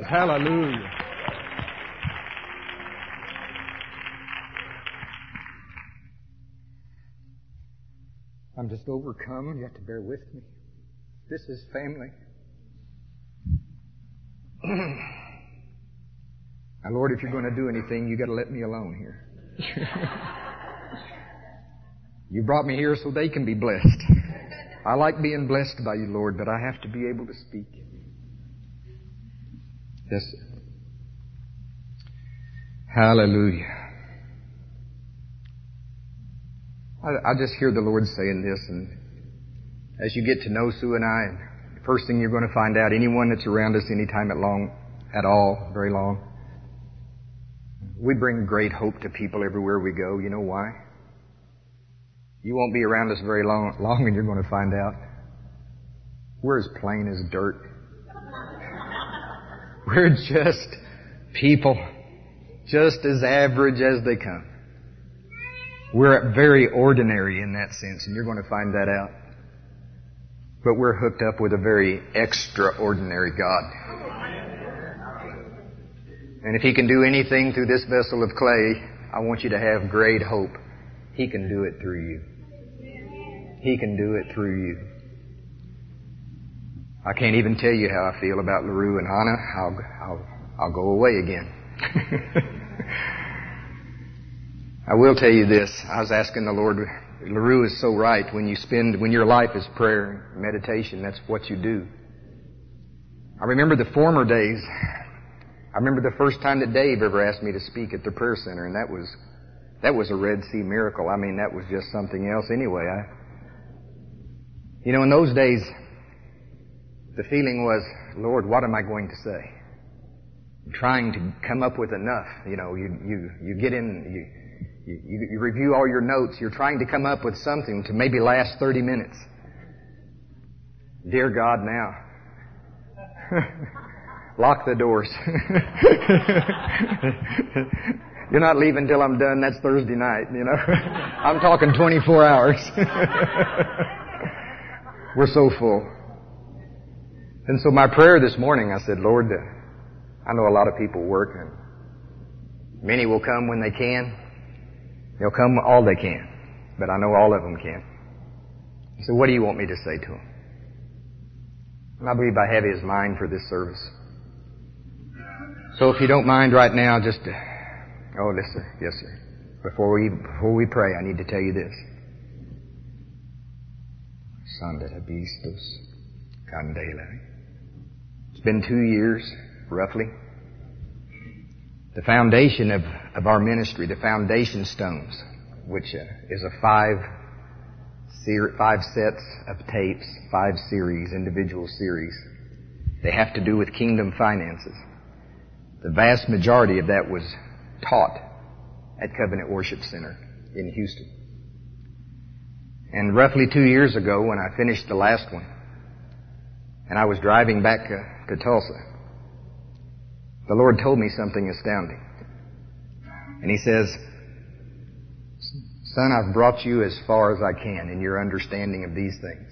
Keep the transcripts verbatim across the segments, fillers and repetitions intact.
Hallelujah. I'm just overcome. You have to bear with me. This is family. Now, Lord, if you're going to do anything, you got to let me alone here. You brought me here so they can be blessed. I like being blessed by you, Lord, but I have to be able to speak. Yes, sir. Hallelujah. I, I just hear the Lord saying this, and as you get to know Sue and I, the first thing you're going to find out, anyone that's around us anytime at long, at all, very long, we bring great hope to people everywhere we go. You know why? You won't be around us very long, long and you're going to find out. We're as plain as dirt. We're just people, just as average as they come. We're very ordinary in that sense, and you're going to find that out. But we're hooked up with a very extraordinary God. And if He can do anything through this vessel of clay, I want you to have great hope. He can do it through you. He can do it through you. I can't even tell you how I feel about LaRue and Hannah. I'll, I'll, I'll go away again. I will tell you this. I was asking the Lord, LaRue is so right. When you spend, when your life is prayer, meditation, that's what you do. I remember the former days. I remember the first time that Dave ever asked me to speak at the prayer center, and that was, that was a Red Sea miracle. I mean, that was just something else anyway. I, you know, in those days, the feeling was, Lord, what am I going to say? I'm trying to come up with enough. You know, you, you, you get in, you, you, you review all your notes. You're trying to come up with something to maybe last thirty minutes. Dear God, now. Lock the doors. You're not leaving till I'm done. That's Thursday night, you know. I'm talking twenty-four hours. We're so full. And so my prayer this morning, I said, Lord, uh, I know a lot of people work, and many will come when they can. They'll come all they can. But I know all of them can. I said, what do you want me to say to them? And I believe I have His mind for this service. So if you don't mind right now, just, uh, oh, listen, yes, sir. Before we, before we pray, I need to tell you this. Sandra Bistos Candela. It's been two years, roughly. The foundation of, of our ministry, the foundation stones, which uh, is a five, ser- five sets of tapes, five series, individual series. They have to do with kingdom finances. The vast majority of that was taught at Covenant Worship Center in Houston. And roughly two years ago, when I finished the last one, and I was driving back uh, to Tulsa, the Lord told me something astounding. And He says, son, I've brought you as far as I can in your understanding of these things.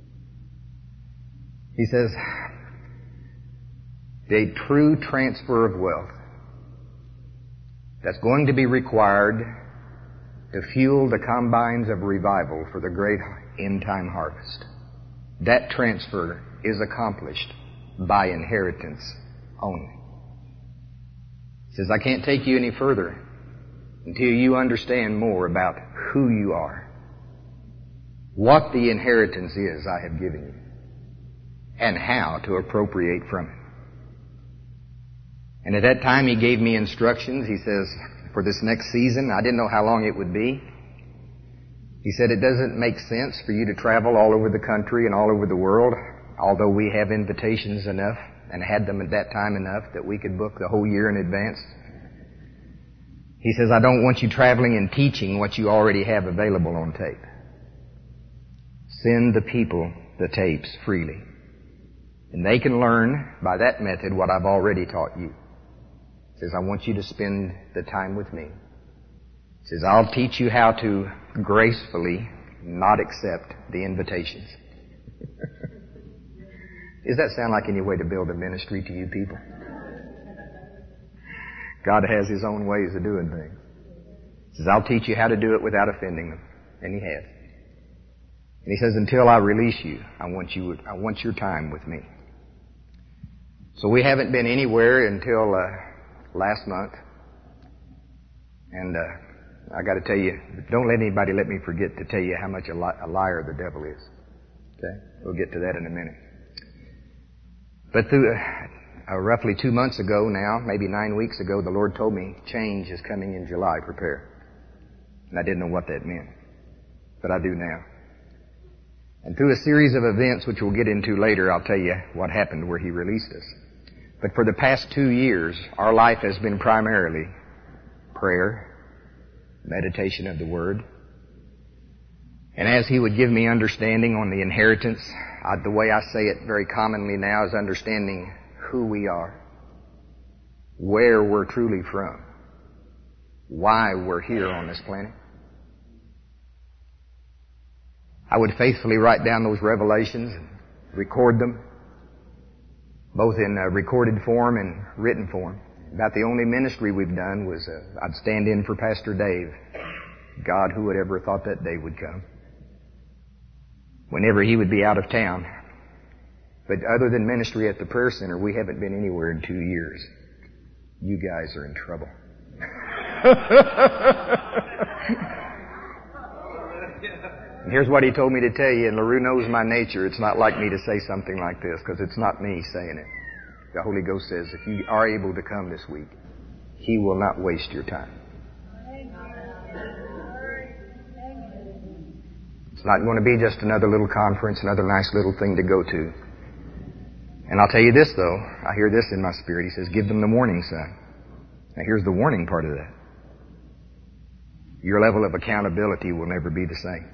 He says, the true transfer of wealth that's going to be required to fuel the combines of revival for the great end-time harvest. That transfer is accomplished by inheritance only. He says, I can't take you any further until you understand more about who you are, what the inheritance is I have given you, and how to appropriate from it. And at that time He gave me instructions. He says, for this next season, I didn't know how long it would be. He said, it doesn't make sense for you to travel all over the country and all over the world, although we have invitations enough and had them at that time enough that we could book the whole year in advance. He says, I don't want you traveling and teaching what you already have available on tape. Send the people the tapes freely. And they can learn by that method what I've already taught you. He says, I want you to spend the time with me. He says, I'll teach you how to gracefully not accept the invitations. Does that sound like any way to build a ministry to you people? God has His own ways of doing things. He says, I'll teach you how to do it without offending them. And He has. And He says, until I release you, I want you, I want your time with me. So we haven't been anywhere until uh, last month. And uh, I got to tell you, don't let anybody let me forget to tell you how much a, li- a liar the devil is. Okay? We'll get to that in a minute. But through, uh, uh, roughly two months ago now, maybe nine weeks ago, the Lord told me change is coming in July. Prepare. And I didn't know what that meant. But I do now. And through a series of events, which we'll get into later, I'll tell you what happened where He released us. But for the past two years, our life has been primarily prayer, meditation of the Word. And as He would give me understanding on the inheritance, I, the way I say it very commonly now is understanding who we are, where we're truly from, why we're here on this planet. I would faithfully write down those revelations and record them, both in uh, recorded form and written form. About the only ministry we've done was uh, I'd stand in for Pastor Dave. God, who would ever have thought that day would come? Whenever he would be out of town. But other than ministry at the prayer center, we haven't been anywhere in two years. You guys are in trouble. And here's what he told me to tell you, and LaRue knows my nature. It's not like me to say something like this, because it's not me saying it. The Holy Ghost says, if you are able to come this week, He will not waste your time. It's not going to be just another little conference, another nice little thing to go to. And I'll tell you this, though. I hear this in my spirit. He says, give them the warning sign. Now, here's the warning part of that. Your level of accountability will never be the same.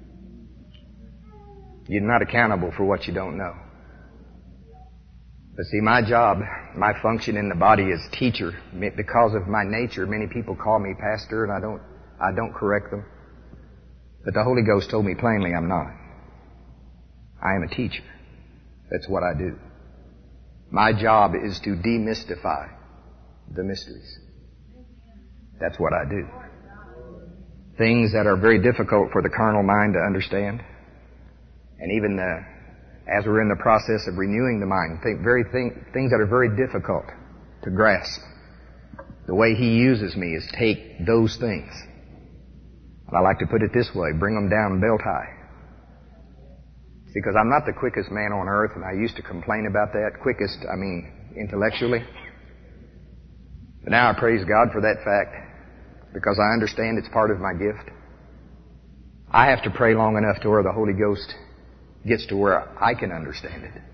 You're not accountable for what you don't know. But see, my job, my function in the body is teacher. Because of my nature, many people call me pastor, and I don't, I don't correct them. But the Holy Ghost told me plainly I'm not. I am a teacher. That's what I do. My job is to demystify the mysteries. That's what I do. Things that are very difficult for the carnal mind to understand. And even the, as we're in the process of renewing the mind, think very thing, things that are very difficult to grasp. The way He uses me is take those things. And I like to put it this way, bring them down belt high. See, because I'm not the quickest man on earth, and I used to complain about that. Quickest, I mean, intellectually. But now I praise God for that fact, because I understand it's part of my gift. I have to pray long enough to where the Holy Ghost gets to where I can understand it.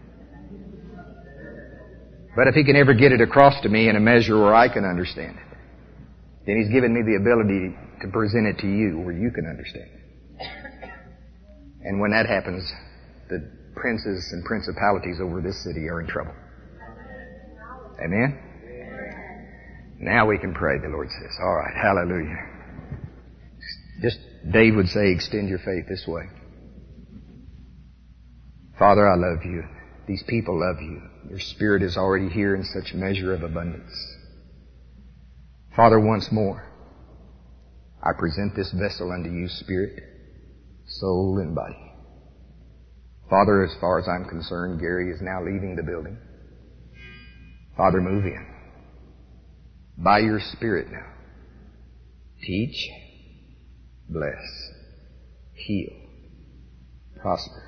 But if He can ever get it across to me in a measure where I can understand it, then He's given me the ability to present it to you where you can understand it. And when that happens, the princes and principalities over this city are in trouble. Amen? Now we can pray, the Lord says. All right, hallelujah. Just, Dave would say, extend your faith this way. Father, I love You. These people love You. Your Spirit is already here in such measure of abundance. Father, once more, I present this vessel unto You, spirit, soul, and body. Father, as far as I'm concerned, Gary is now leaving the building. Father, move in. By Your Spirit now. Teach, bless, heal, prosper.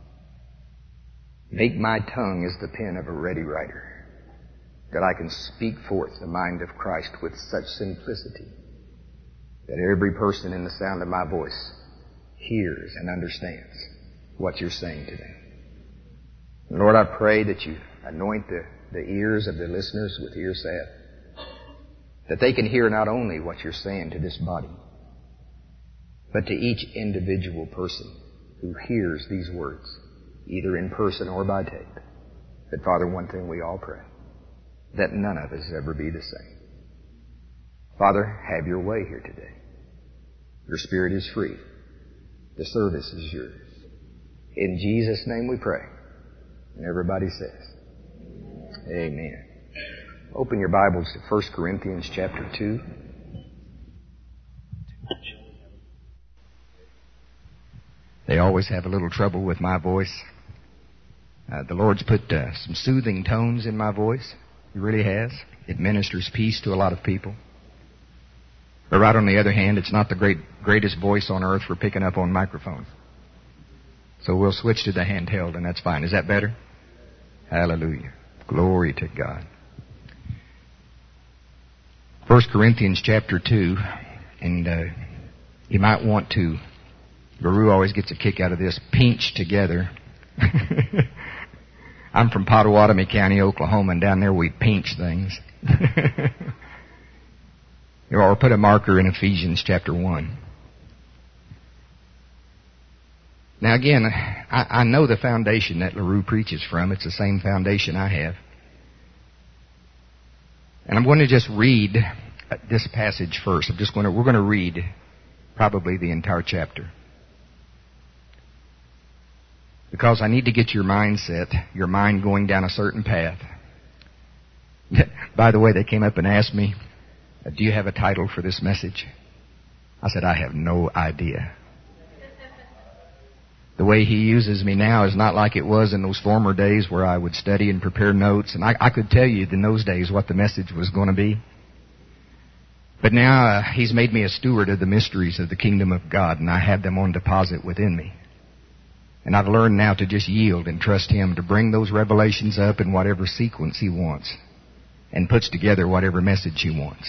Make my tongue as the pen of a ready writer, that I can speak forth the mind of Christ with such simplicity that every person in the sound of my voice hears and understands what You're saying to them. And Lord, I pray that You anoint the, the ears of the listeners with ear salve, that they can hear not only what You're saying to this body, but to each individual person who hears these words, either in person or by tape. But Father, one thing we all pray, that none of us ever be the same. Father, have Your way here today. Your Spirit is free. The service is Yours. In Jesus' name we pray. And everybody says, Amen. Open your Bibles to First Corinthians chapter two. They always have a little trouble with my voice. Uh, the Lord's put uh, some soothing tones in my voice. He really has. It ministers peace to a lot of people. But right on the other hand, it's not the great greatest voice on earth for picking up on microphones. So we'll switch to the handheld, and that's fine. Is that better? Hallelujah. Glory to God. First Corinthians chapter two, and uh, you might want to, Guru always gets a kick out of this, pinch together. I'm from Pottawatomie County, Oklahoma, and down there we pinch things. Or put a marker in Ephesians chapter one. Now again, I, I know the foundation that LaRue preaches from. It's the same foundation I have. And I'm going to just read this passage first. I'm just going to, we're going to read probably the entire chapter. Because I need to get your mindset, your mind going down a certain path. By the way, they came up and asked me, do you have a title for this message? I said, I have no idea. The way he uses me now is not like it was in those former days where I would study and prepare notes. And I, I could tell you in those days what the message was going to be. But now uh, he's made me a steward of the mysteries of the kingdom of God, and I have them on deposit within me. And I've learned now to just yield and trust him to bring those revelations up in whatever sequence he wants, and puts together whatever message he wants.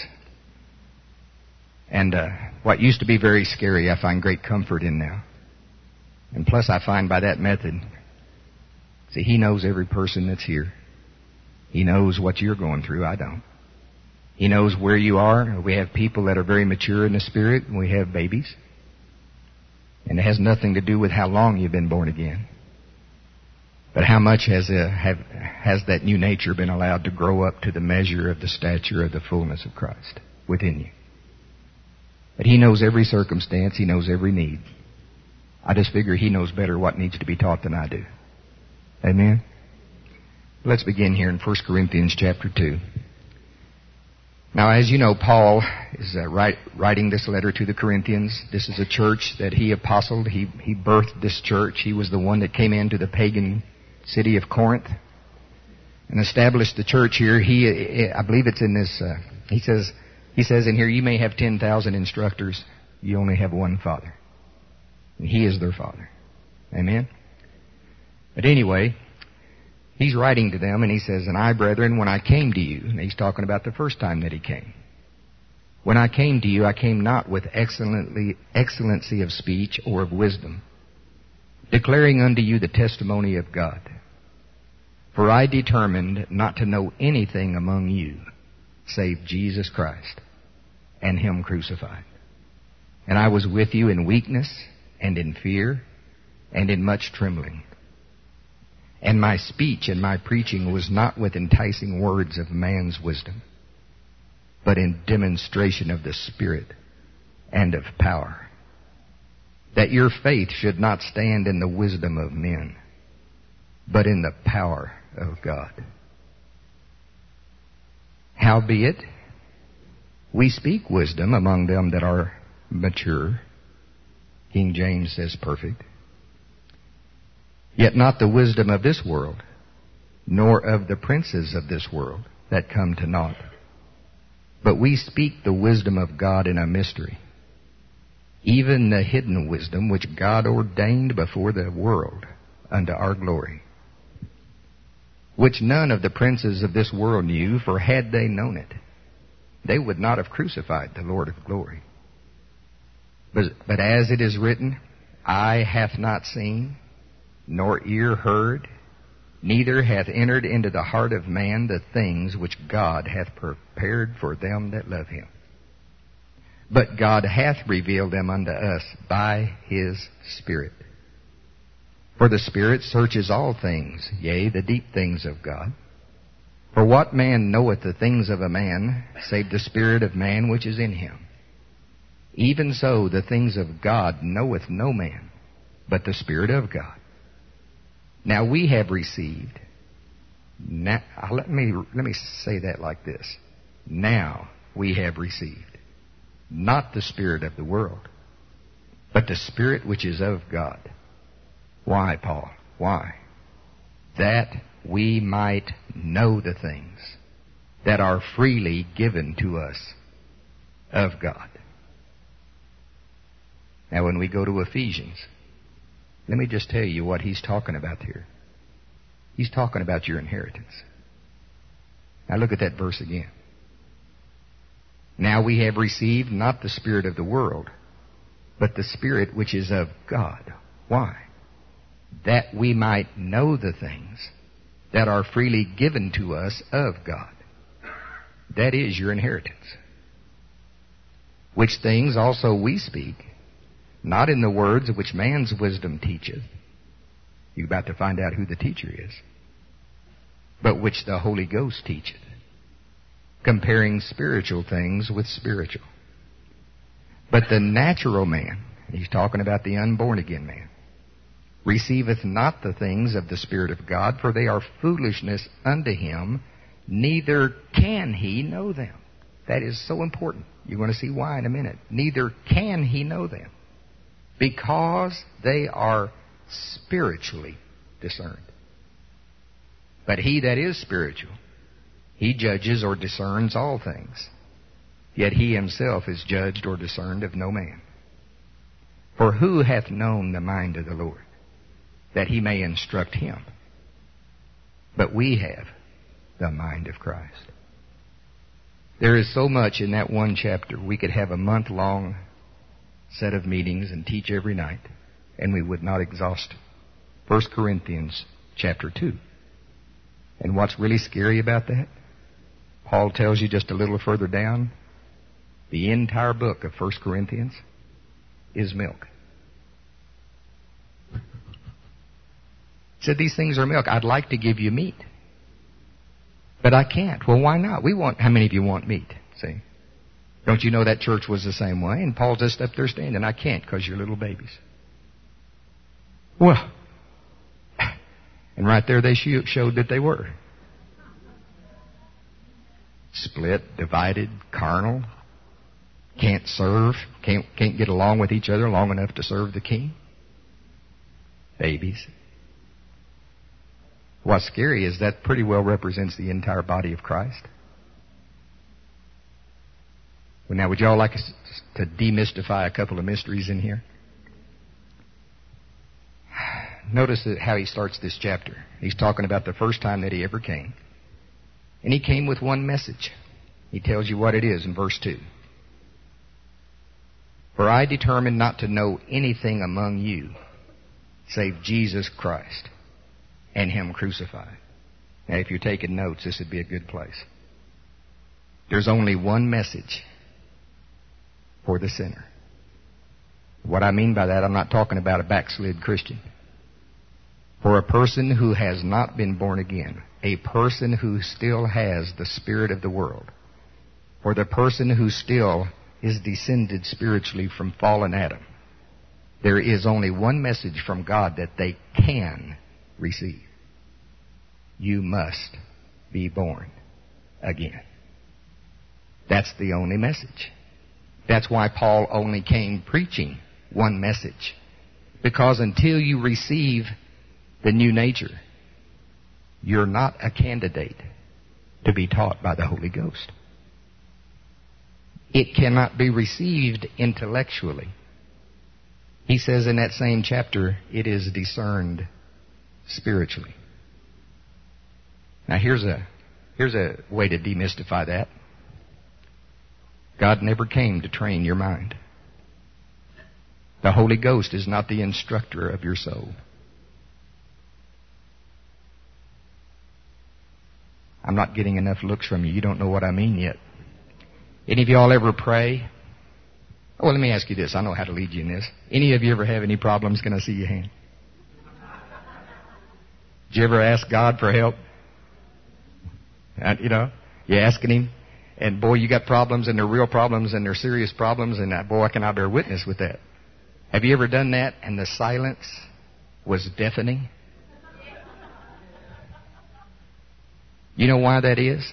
And uh, what used to be very scary, I find great comfort in now. And plus I find by that method, see, he knows every person that's here. He knows what you're going through. I don't. He knows where you are. We have people that are very mature in the Spirit, and we have babies. And it has nothing to do with how long you've been born again. But how much has, uh, have, has that new nature been allowed to grow up to the measure of the stature of the fullness of Christ within you? But he knows every circumstance. He knows every need. I just figure he knows better what needs to be taught than I do. Amen? Let's begin here in First Corinthians chapter two. Now, as you know, Paul is uh, write, writing this letter to the Corinthians. This is a church that he apostled. He, he birthed this church. He was the one that came into the pagan city of Corinth and established the church here. He, I believe it's in this, uh, he says, he says in here, you may have ten thousand instructors. You only have one Father. And he is their Father. Amen? But anyway, he's writing to them and he says, and I, brethren, when I came to you, and he's talking about the first time that he came. When I came to you, I came not with excellently, excellency of speech or of wisdom, declaring unto you the testimony of God. For I determined not to know anything among you save Jesus Christ and him crucified. And I was with you in weakness and in fear and in much trembling. And my speech and my preaching was not with enticing words of man's wisdom, but in demonstration of the Spirit and of power, that your faith should not stand in the wisdom of men, but in the power of God. Howbeit, we speak wisdom among them that are mature. King James says perfect. Yet not the wisdom of this world, nor of the princes of this world that come to naught. But we speak the wisdom of God in a mystery, even the hidden wisdom which God ordained before the world unto our glory, which none of the princes of this world knew, for had they known it, they would not have crucified the Lord of glory. But, but as it is written, eye hath not seen, nor ear heard, neither hath entered into the heart of man the things which God hath prepared for them that love him. But God hath revealed them unto us by his Spirit. For the Spirit searches all things, yea, the deep things of God. For what man knoweth the things of a man, save the spirit of man which is in him? Even so the things of God knoweth no man, but the Spirit of God. Now we have received Now, let me, let me say that like this. Now we have received not the spirit of the world, but the Spirit which is of God. Why, Paul? Why? That we might know the things that are freely given to us of God. Now, when we go to Ephesians, let me just tell you what he's talking about here. He's talking about your inheritance. Now look at that verse again. Now we have received not the spirit of the world, but the Spirit which is of God. Why? That we might know the things that are freely given to us of God. That is your inheritance. Which things also we speak, not in the words which man's wisdom teacheth. You're about to find out who the teacher is. But which the Holy Ghost teacheth, comparing spiritual things with spiritual. But the natural man, he's talking about the unborn again man, receiveth not the things of the Spirit of God, for they are foolishness unto him, neither can he know them. That is so important. You're going to see why in a minute. Neither can he know them, because they are spiritually discerned. But he that is spiritual, he judges or discerns all things. Yet he himself is judged or discerned of no man. For who hath known the mind of the Lord, that he may instruct him? But we have the mind of Christ. There is so much in that one chapter. We could have a month-long set of meetings and teach every night, and we would not exhaust First Corinthians chapter two. And what's really scary about that? Paul tells you just a little further down, the entire book of First Corinthians is milk. He said these things are milk. I'd like to give you meat, but I can't. Well, why not? We want, how many of you want meat? See? Don't you know that church was the same way? And Paul's just up there standing, I can't because you're little babies. Well, and right there they showed that they were. Split, divided, carnal, can't serve, can't, can't get along with each other long enough to serve the king. Babies. What's scary is that pretty well represents the entire body of Christ. Well, now, would you all like us to demystify a couple of mysteries in here? Notice how he starts this chapter. He's talking about the first time that he ever came. And he came with one message. He tells you what it is in verse two. For I determined not to know anything among you save Jesus Christ and Him crucified. Now, if you're taking notes, this would be a good place. There's only one message for the sinner. What I mean by that, I'm not talking about a backslid Christian. For a person who has not been born again, a person who still has the spirit of the world, for the person who still is descended spiritually from fallen Adam, there is only one message from God that they can receive. You must be born again. That's the only message. That's why Paul only came preaching one message. Because until you receive the new nature, you're not a candidate to be taught by the Holy Ghost. It cannot be received intellectually. He says in that same chapter, it is discerned spiritually. Now here's a, here's a way to demystify that. God never came to train your mind. The Holy Ghost is not the instructor of your soul. I'm not getting enough looks from you. You don't know what I mean yet. Any of y'all ever pray? Oh, well, let me ask you this. I know how to lead you in this. Any of you ever have any problems? Can I see your hand? Did you ever ask God for help? And, you know, you're asking Him, and boy, you got problems, and they're real problems, and they're serious problems, and uh, boy, can I bear witness with that. Have you ever done that, and the silence was deafening? You know why that is?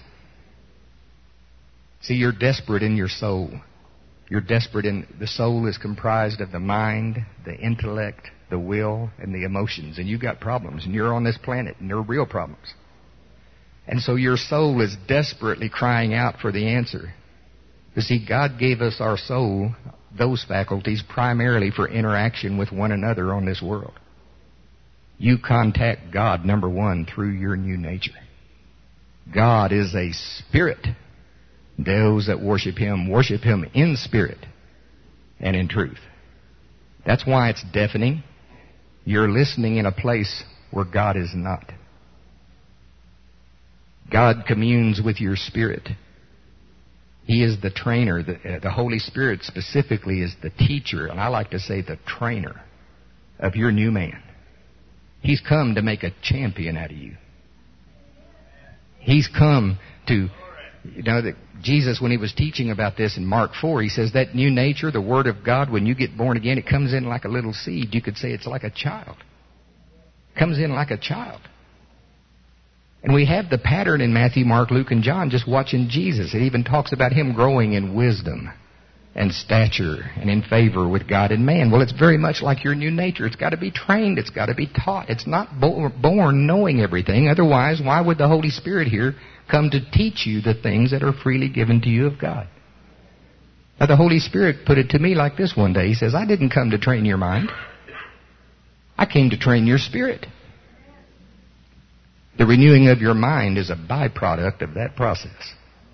See, you're desperate in your soul. You're desperate in, the soul is comprised of the mind, the intellect, the will, and the emotions. And you've got problems, and you're on this planet, and they're real problems. And so your soul is desperately crying out for the answer. You see, God gave us our soul, those faculties, primarily for interaction with one another on this world. You contact God, number one, through your new nature. God is a spirit. Those that worship Him, worship Him in spirit and in truth. That's why it's deafening. You're listening in a place where God is not. God communes with your spirit. He is the trainer. The, uh, the Holy Spirit specifically is the teacher, and I like to say the trainer of your new man. He's come to make a champion out of you. He's come to... You know, that Jesus, when He was teaching about this in Mark four, He says that new nature, the Word of God, when you get born again, it comes in like a little seed. You could say it's like a child. It comes in like a child. And we have the pattern in Matthew, Mark, Luke, and John just watching Jesus. It even talks about Him growing in wisdom and stature and in favor with God and man. Well, it's very much like your new nature. It's got to be trained. It's got to be taught. It's not bo- born knowing everything. Otherwise, why would the Holy Spirit here come to teach you the things that are freely given to you of God? Now, the Holy Spirit put it to me like this one day. He says, I didn't come to train your mind. I came to train your spirit. The renewing of your mind is a byproduct of that process.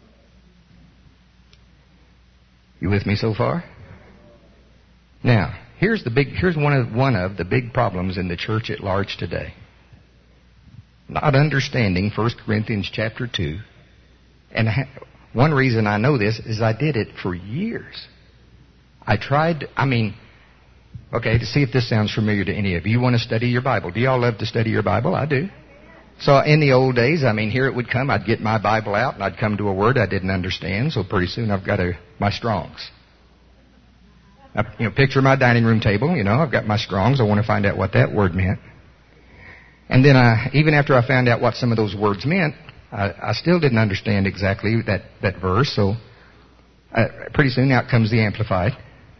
You with me so far? Now, here's the big, here's one of, one of the big problems in the church at large today. Not understanding First Corinthians chapter two. And one reason I know this is I did it for years. I tried, I mean, okay, to see if this sounds familiar to any of you. You want to study your Bible. Do y'all love to study your Bible? I do. So in the old days, I mean, here it would come. I'd get my Bible out and I'd come to a word I didn't understand. So pretty soon I've got a, my Strong's. I, you know, picture my dining room table. You know, I've got my Strong's. I want to find out what that word meant. And then I, even after I found out what some of those words meant, I, I still didn't understand exactly that, that verse. So uh, pretty soon out comes the Amplified.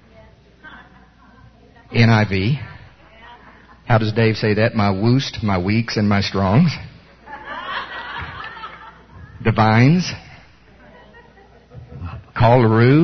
N I V. How does Dave say that? My Woost, my Weeks, and my Strongs. Divines. Call LaRue.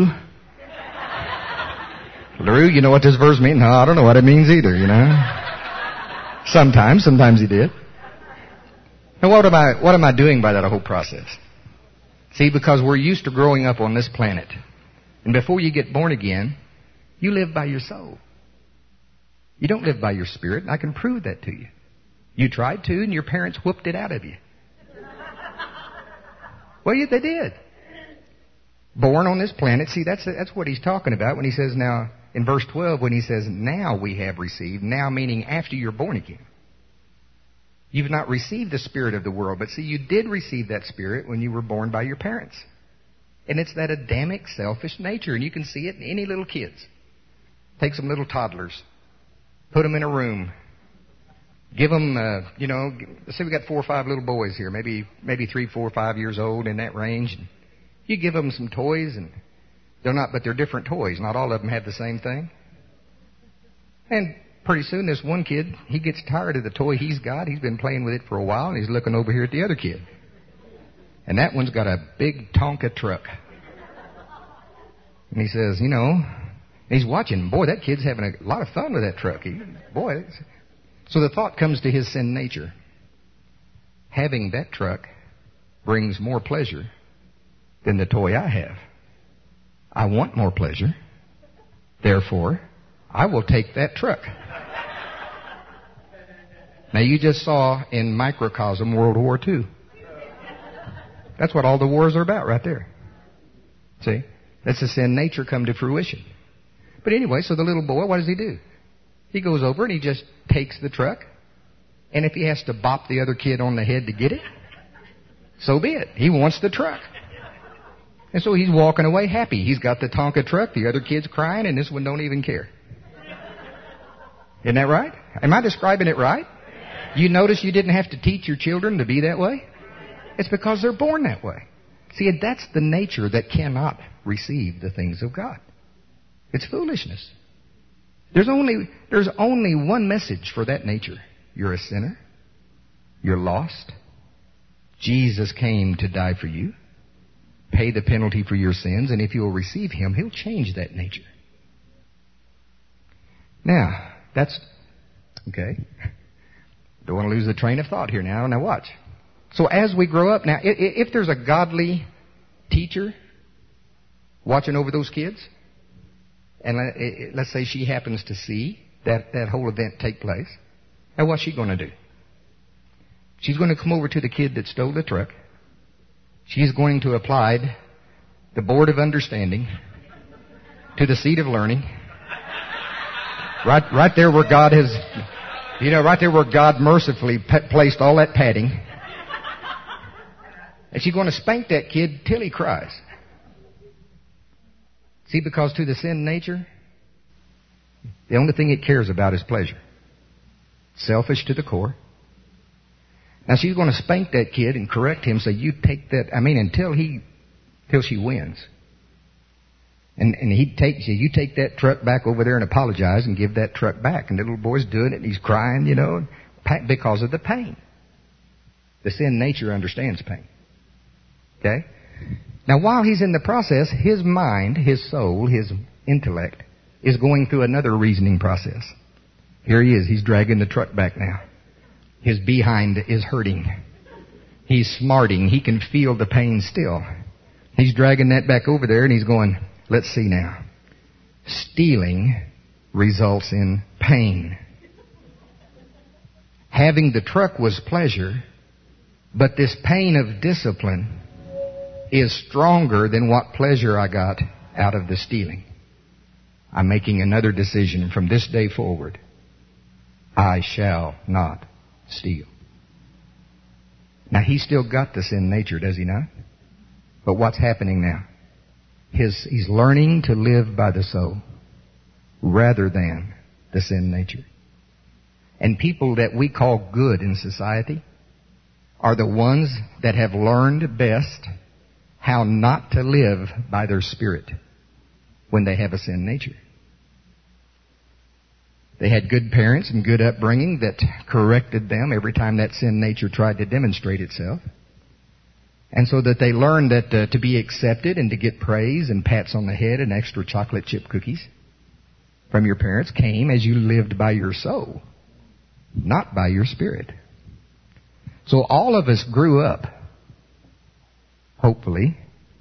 LaRue, you know what this verse means? No, I don't know what it means either, you know. Sometimes, sometimes he did. Now what am I, what am I doing by that whole process? See, because we're used to growing up on this planet. And before you get born again, you live by your soul. You don't live by your spirit, and I can prove that to you. You tried to, and your parents whooped it out of you. Well, yeah, they did. Born on this planet, see, that's that's what he's talking about when he says now, in verse twelve, when he says, now we have received, now meaning after you're born again. You've not received the spirit of the world, but see, you did receive that spirit when you were born by your parents. And it's that Adamic, selfish nature, and you can see it in any little kids. Take some little toddlers. Put them in a room. Give them, uh, you know, let's say we got four or five little boys here, maybe maybe three, four, five years old in that range. You give them some toys, and they're not, but they're different toys. Not all of them have the same thing. And pretty soon, this one kid, he gets tired of the toy he's got. He's been playing with it for a while, and he's looking over here at the other kid. And that one's got a big Tonka truck. And he says, you know, he's watching, boy, that kid's having a lot of fun with that truck. He, boy, so the thought comes to his sin nature. Having that truck brings more pleasure than the toy I have. I want more pleasure. Therefore, I will take that truck. Now, you just saw in microcosm World War Two. That's what all the wars are about right there. See? That's the sin nature come to fruition. But anyway, so the little boy, what does he do? He goes over and he just takes the truck. And if he has to bop the other kid on the head to get it, so be it. He wants the truck. And so he's walking away happy. He's got the Tonka truck, the other kid's crying, and this one don't even care. Isn't that right? Am I describing it right? You notice you didn't have to teach your children to be that way? It's because they're born that way. See, that's the nature that cannot receive the things of God. It's foolishness. There's only, there's only one message for that nature. You're a sinner. You're lost. Jesus came to die for you, pay the penalty for your sins, and if you'll receive Him, He'll change that nature. Now, that's, okay. Don't want to lose the train of thought here now. Now watch. So as we grow up, now, if there's a godly teacher watching over those kids, and let's say she happens to see that, that whole event take place, now what's she going to do? She's going to come over to the kid that stole the truck. She's going to apply the board of understanding to the seat of learning. Right, right there where God has, you know, right there where God mercifully p- placed all that padding. And she's going to spank that kid till he cries. See, because to the sin nature, the only thing it cares about is pleasure. Selfish to the core. Now she's going to spank that kid and correct him, so you take that, I mean, until he, till she wins. And, and he takes you, you take that truck back over there and apologize and give that truck back. And the little boy's doing it and he's crying, you know, because of the pain. The sin nature understands pain. Okay? Now while he's in the process, his mind, his soul, his intellect is going through another reasoning process. Here he is, he's dragging the truck back now. His behind is hurting. He's smarting. He can feel the pain still. He's dragging that back over there and he's going, let's see now. Stealing results in pain. Having the truck was pleasure, but this pain of discipline is stronger than what pleasure I got out of the stealing. I'm making another decision from this day forward. I shall not steal. Now he's still got the sin nature, does he not? But what's happening now? His, he's learning to live by the soul rather than the sin nature. And people that we call good in society are the ones that have learned best how not to live by their spirit when they have a sin nature. They had good parents and good upbringing that corrected them every time that sin nature tried to demonstrate itself. And so that they learned that uh, to be accepted and to get praise and pats on the head and extra chocolate chip cookies from your parents came as you lived by your soul, not by your spirit. So all of us grew up, hopefully,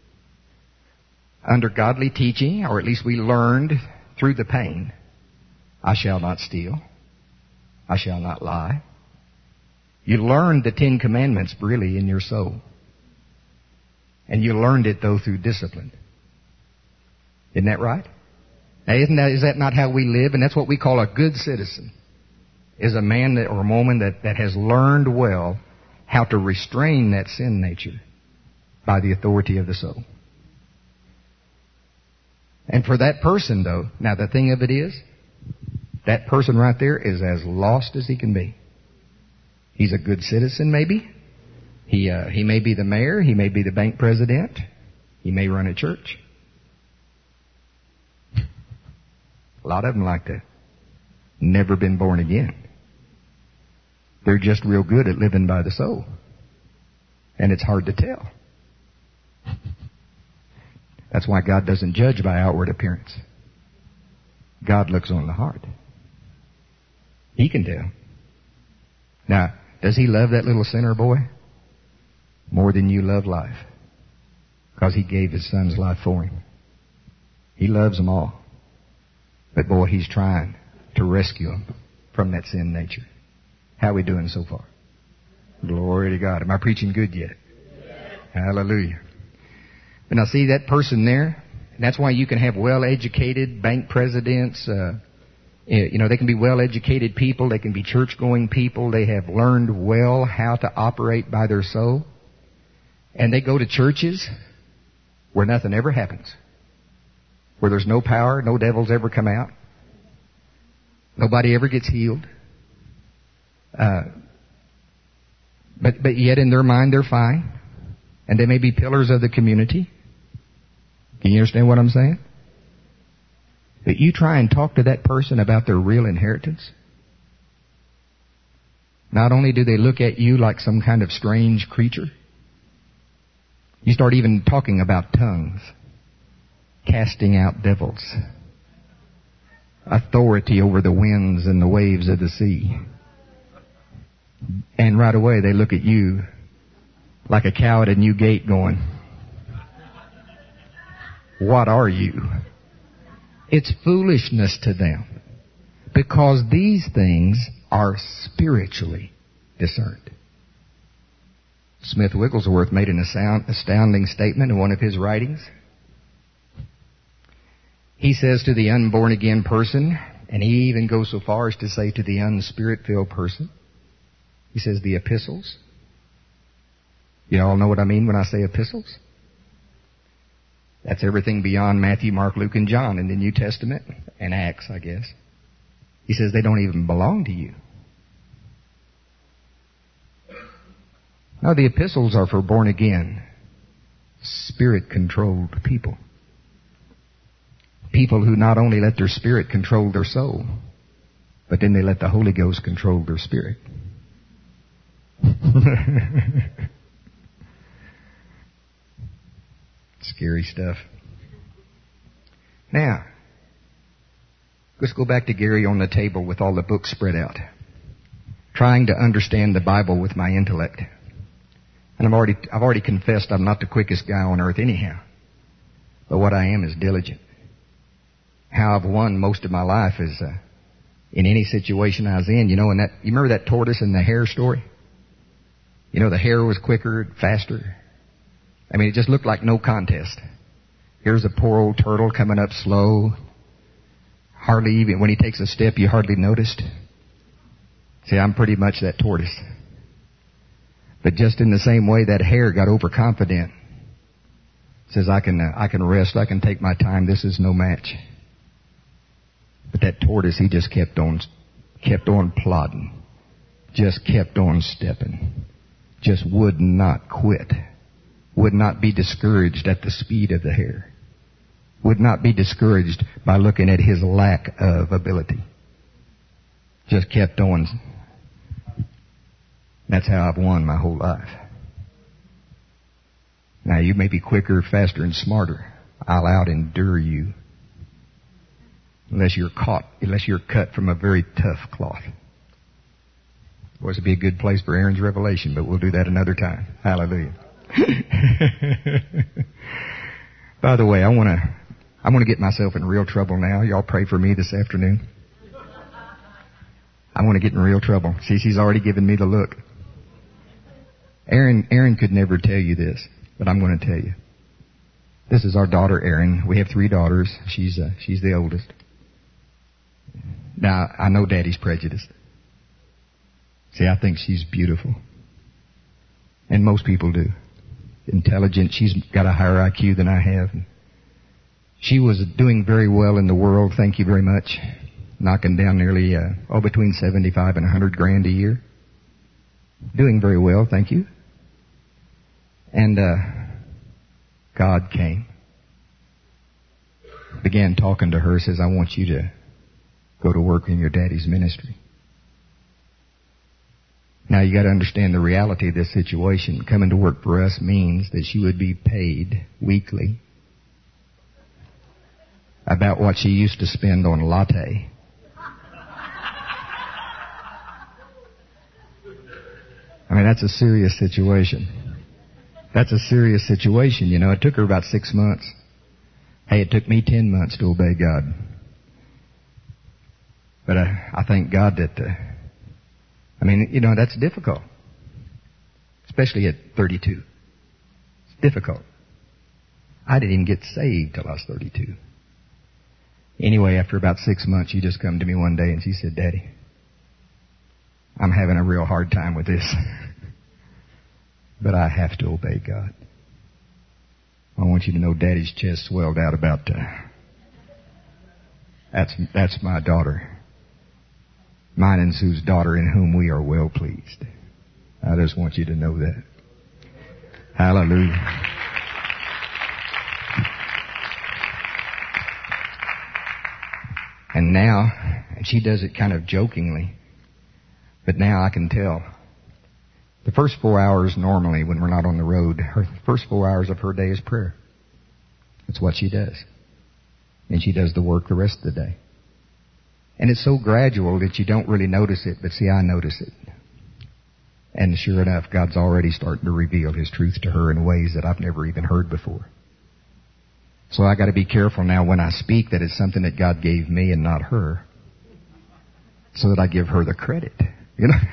under godly teaching, or at least we learned through the pain. I shall not steal. I shall not lie. You learned the Ten Commandments really in your soul. And you learned it, though, through discipline. Isn't that right? Now, isn't that, is that not how we live? And that's what we call a good citizen, is a man that, or a woman that, that has learned well how to restrain that sin nature by the authority of the soul. And for that person, though, now the thing of it is, that person right there is as lost as he can be. He's a good citizen, maybe. He uh, he may be the mayor. He may be the bank president. He may run a church. A lot of them like that. Never been born again. They're just real good at living by the soul. And it's hard to tell. That's why God doesn't judge by outward appearance. God looks on the heart. He can tell. Now, does He love that little sinner boy more than you love life? Because He gave His Son's life for him. He loves them all. But boy, He's trying to rescue them from that sin nature. How are we doing so far? Glory to God. Am I preaching good yet? Yes. Hallelujah. But now see that person there? And that's why you can have well-educated bank presidents. Uh, you know, they can be well-educated people. They can be church-going people. They have learned well how to operate by their soul. And they go to churches where nothing ever happens. Where there's no power, no devils ever come out. Nobody ever gets healed. Uh, but, but yet in their mind they're fine. And they may be pillars of the community. Can you understand what I'm saying? But you try and talk to that person about their real inheritance. Not only do they look at you like some kind of strange creature, you start even talking about tongues, casting out devils, authority over the winds and the waves of the sea. And right away they look at you like a cow at a new gate going, what are you? It's foolishness to them, because these things are spiritually discerned. Smith Wigglesworth made an astounding statement in one of his writings. He says to the unborn again person, and he even goes so far as to say to the unspirit-filled person, he says the epistles. You all know what I mean when I say epistles? That's everything beyond Matthew, Mark, Luke, and John in the New Testament, and Acts, I guess. He says they don't even belong to you. Now, the epistles are for born-again, spirit-controlled people. People who not only let their spirit control their soul, but then they let the Holy Ghost control their spirit. Scary stuff. Now, let's go back to Gary on the table with all the books spread out, trying to understand the Bible with my intellect. And I've already, I've already confessed I'm not the quickest guy on earth anyhow. But what I am is diligent. How I've won most of my life is uh, in any situation I was in. You know, and that you remember that tortoise and the hare story? You know, the hare was quicker, faster. I mean, it just looked like no contest. Here's a poor old turtle coming up slow. Hardly even, when he takes a step, you hardly noticed. See, I'm pretty much that tortoise. But just in the same way, that hare got overconfident. Says, I can, uh, I can rest, I can take my time, this is no match. But that tortoise, he just kept on, kept on plodding. Just kept on stepping. Just would not quit. Would not be discouraged at the speed of the hare. Would not be discouraged by looking at his lack of ability. Just kept on. That's how I've won my whole life. Now, you may be quicker, faster, and smarter. I'll out-endure you. Unless you're caught, unless you're cut from a very tough cloth. Boy, this would be a good place for Aaron's revelation, but we'll do that another time. Hallelujah. By the way, I want to, I want to get myself in real trouble now. Y'all pray for me this afternoon. I want to get in real trouble. See, she's already given me the look. Aaron, Aaron could never tell you this, but I'm going to tell you. This is our daughter, Erin. We have three daughters. She's, uh, she's the oldest. Now, I know Daddy's prejudiced. See, I think she's beautiful. And most people do. Intelligent. She's got a higher I Q than I have. She was doing very well in the world, thank you very much. Knocking down nearly, uh, oh, between seventy-five and a hundred grand a year. Doing very well, thank you. And, uh, God came. Began talking to her, says, I want you to go to work in your daddy's ministry. Now you got to understand the reality of this situation. Coming to work for us means that she would be paid weekly about what she used to spend on a latte. I mean, that's a serious situation. That's a serious situation, you know. It took her about six months. Hey, it took me ten months to obey God. But uh, I thank God that, uh, I mean, you know, that's difficult. Especially at thirty-two. It's difficult. I didn't even get saved till I was thirty-two. Anyway, after about six months, she just come to me one day and she said, Daddy, I'm having a real hard time with this. But I have to obey God. I want you to know Daddy's chest swelled out about, uh, that's, that's my daughter. Mine and Sue's daughter, in whom we are well pleased. I just want you to know that. Hallelujah. And now, and she does it kind of jokingly, but now I can tell. The first four hours normally when we're not on the road, her first four hours of her day is prayer. That's what she does. And she does the work the rest of the day. And it's so gradual that you don't really notice it, but see, I notice it. And sure enough, God's already starting to reveal His truth to her in ways that I've never even heard before. So I got to be careful now when I speak that it's something that God gave me and not her, so that I give her the credit. You know,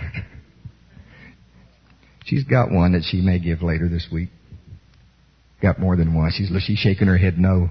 she's got one that she may give later this week. Got more than one. She's she's shaking her head no.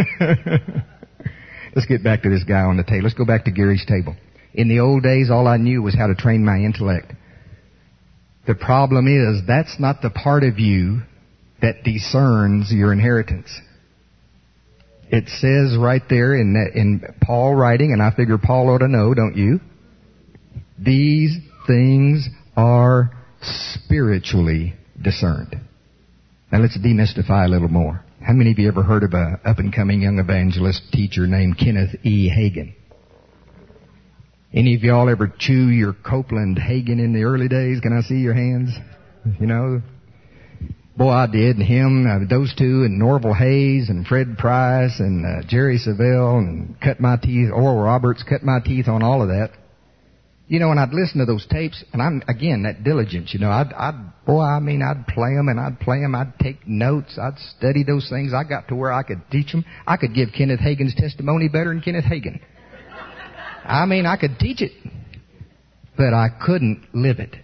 Let's get back to this guy on the table. Let's go back to Gary's table. In the old days, all I knew was how to train my intellect. The problem is that's not the part of you that discerns your inheritance. It says right there in that, in Paul writing, and I figure Paul ought to know, don't you? These things are spiritually discerned. Now let's demystify a little more. How many of you ever heard of a up-and-coming young evangelist teacher named Kenneth E. Hagin? Any of y'all ever chew your Copeland Hagin in the early days? Can I see your hands? You know? Boy, I did. And him, uh, those two, and Norval Hayes, and Fred Price, and uh, Jerry Savelle, and cut my teeth, Oral Roberts, cut my teeth on all of that. You know, and I'd listen to those tapes, and I'm, again, that diligence, you know, I'd, I'd, boy, I mean, I'd play them, and I'd play them, I'd take notes, I'd study those things. I got to where I could teach them. I could give Kenneth Hagin's testimony better than Kenneth Hagin. I mean, I could teach it, but I couldn't live it.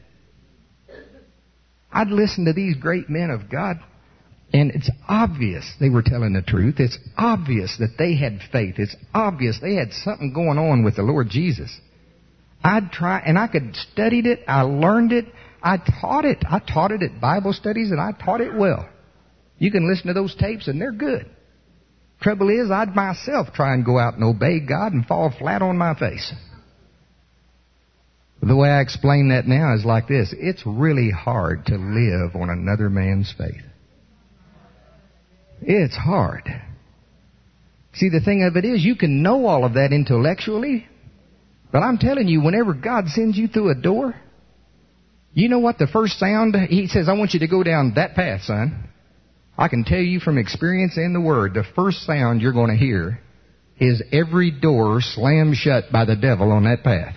I'd listen to these great men of God, and it's obvious they were telling the truth. It's obvious that they had faith. It's obvious they had something going on with the Lord Jesus. I'd try, and I could studied it. I learned it. I taught it. I taught it at Bible studies, and I taught it well. You can listen to those tapes, and they're good. Trouble is, I'd myself try and go out and obey God and fall flat on my face. The way I explain that now is like this. It's really hard to live on another man's faith. It's hard. See, the thing of it is, you can know all of that intellectually, but I'm telling you, whenever God sends you through a door, you know what the first sound, He says, I want you to go down that path, son. I can tell you from experience in the Word, the first sound you're going to hear is every door slammed shut by the devil on that path.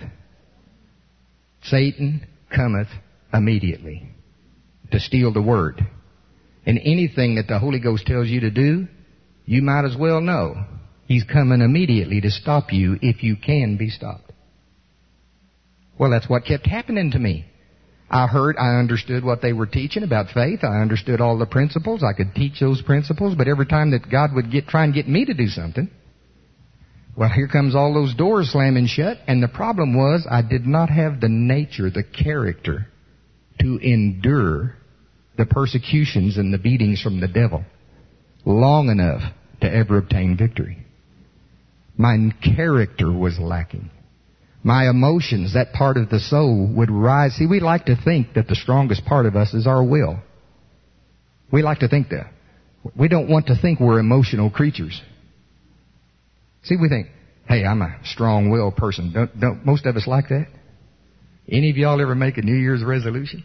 Satan cometh immediately to steal the Word. And anything that the Holy Ghost tells you to do, you might as well know He's coming immediately to stop you if you can be stopped. Well, that's what kept happening to me. I heard, I understood what they were teaching about faith. I understood all the principles. I could teach those principles. But every time that God would get try and get me to do something, well, here comes all those doors slamming shut. And the problem was I did not have the nature, the character to endure the persecutions and the beatings from the devil long enough to ever obtain victory. My character was lacking. My emotions, that part of the soul, would rise. See, we like to think that the strongest part of us is our will. We like to think that. We don't want to think we're emotional creatures. See, we think, hey, I'm a strong-willed person. Don't, don't most of us like that? Any of y'all ever make a New Year's resolution?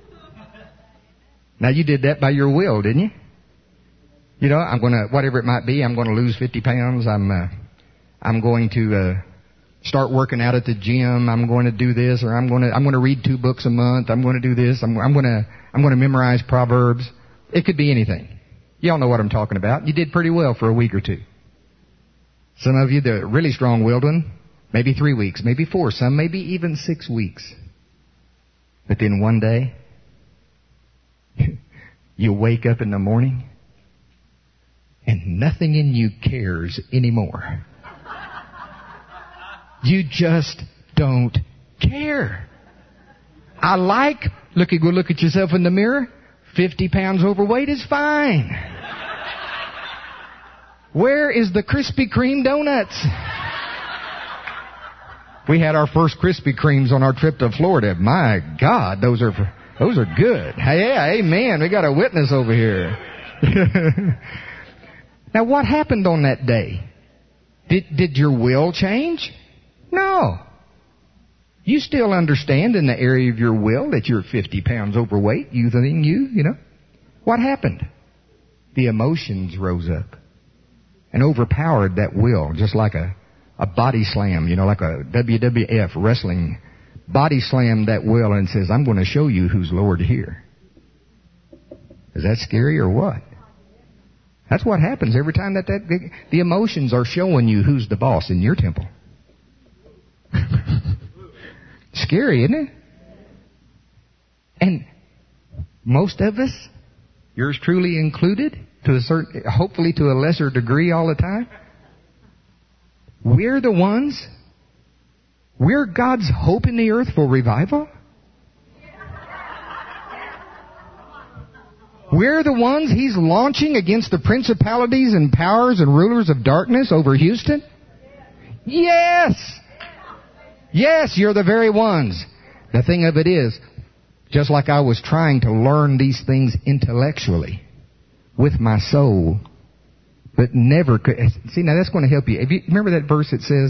Now, you did that by your will, didn't you? You know, I'm going to, whatever it might be, I'm going to lose fifty pounds. I'm, uh, I'm going to, uh, start working out at the gym. I'm going to do this, or I'm going to, I'm going to read two books a month. I'm going to do this. I'm, I'm going to, I'm going to memorize Proverbs. It could be anything. Y'all know what I'm talking about. You did pretty well for a week or two. Some of you, the really strong-willed one, maybe three weeks, maybe four, some maybe even six weeks. But then one day, you wake up in the morning, and nothing in you cares anymore. You just don't care. I like, look at, go look at yourself in the mirror. fifty pounds overweight is fine. Where is the Krispy Kreme donuts? We had our first Krispy Kremes on our trip to Florida. My God, those are, Those are good. Hey, yeah, amen. We got a witness over here. Now, what happened on that day? Did, did your will change? No. You still understand in the area of your will that you're fifty pounds overweight, you think you, you know. What happened? The emotions rose up and overpowered that will, just like a, a body slam, you know, like a W W F wrestling body slam that will and says, I'm going to show you who's Lord here. Is that scary or what? That's what happens every time that, that the emotions are showing you who's the boss in your temple. Scary, isn't it? And most of us, yours truly included, to a certain, hopefully to a lesser degree all the time, we're the ones, we're God's hope in the earth for revival. We're the ones He's launching against the principalities and powers and rulers of darkness over Houston. Yes! Yes, you're the very ones. The thing of it is, just like I was trying to learn these things intellectually with my soul, but never could. See, now that's going to help you. If you remember that verse that says,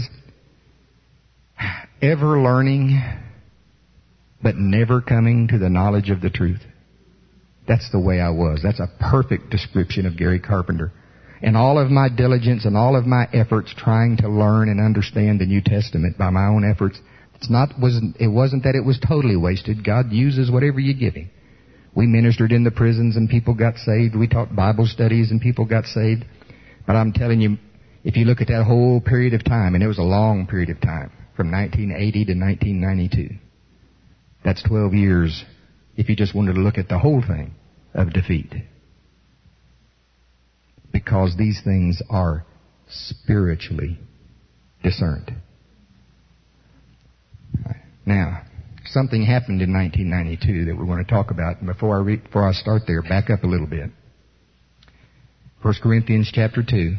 ever learning, but never coming to the knowledge of the truth. That's the way I was. That's a perfect description of Gary Carpenter. And all of my diligence and all of my efforts trying to learn and understand the New Testament by my own efforts, it's not, wasn't, it wasn't that it was totally wasted. God uses whatever you give Him. We ministered in the prisons and people got saved. We taught Bible studies and people got saved. But I'm telling you, if you look at that whole period of time, and it was a long period of time, from nineteen eighty to nineteen ninety-two, that's twelve years if you just wanted to look at the whole thing of defeat. Because these things are spiritually discerned. Now, something happened in nineteen ninety-two that we're going to talk about. And before I read, before I start there, back up a little bit. First Corinthians chapter two.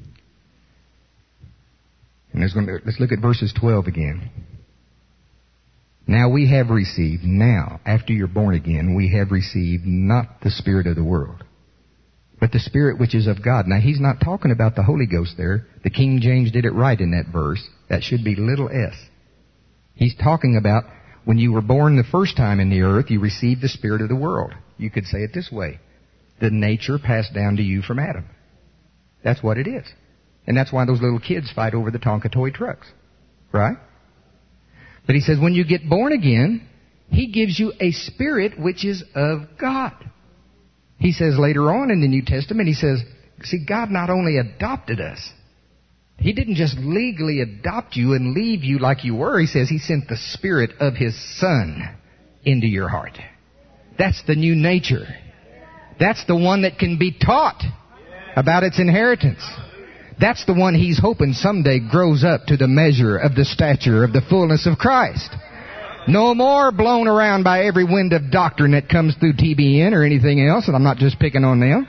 And there's going to, let's look at verses twelve again. Now we have received, now, after you're born again, we have received not the spirit of the world, but the Spirit which is of God. Now, he's not talking about the Holy Ghost there. The King James did it right in that verse. That should be little s. He's talking about when you were born the first time in the earth, you received the spirit of the world. You could say it this way. The nature passed down to you from Adam. That's what it is. And that's why those little kids fight over the Tonka toy trucks. Right? But he says when you get born again, He gives you a spirit which is of God. He says later on in the New Testament, He says, see, God not only adopted us, He didn't just legally adopt you and leave you like you were. He says He sent the Spirit of His Son into your heart. That's the new nature. That's the one that can be taught about its inheritance. That's the one He's hoping someday grows up to the measure of the stature of the fullness of Christ. No more blown around by every wind of doctrine that comes through T B N or anything else, and I'm not just picking on them.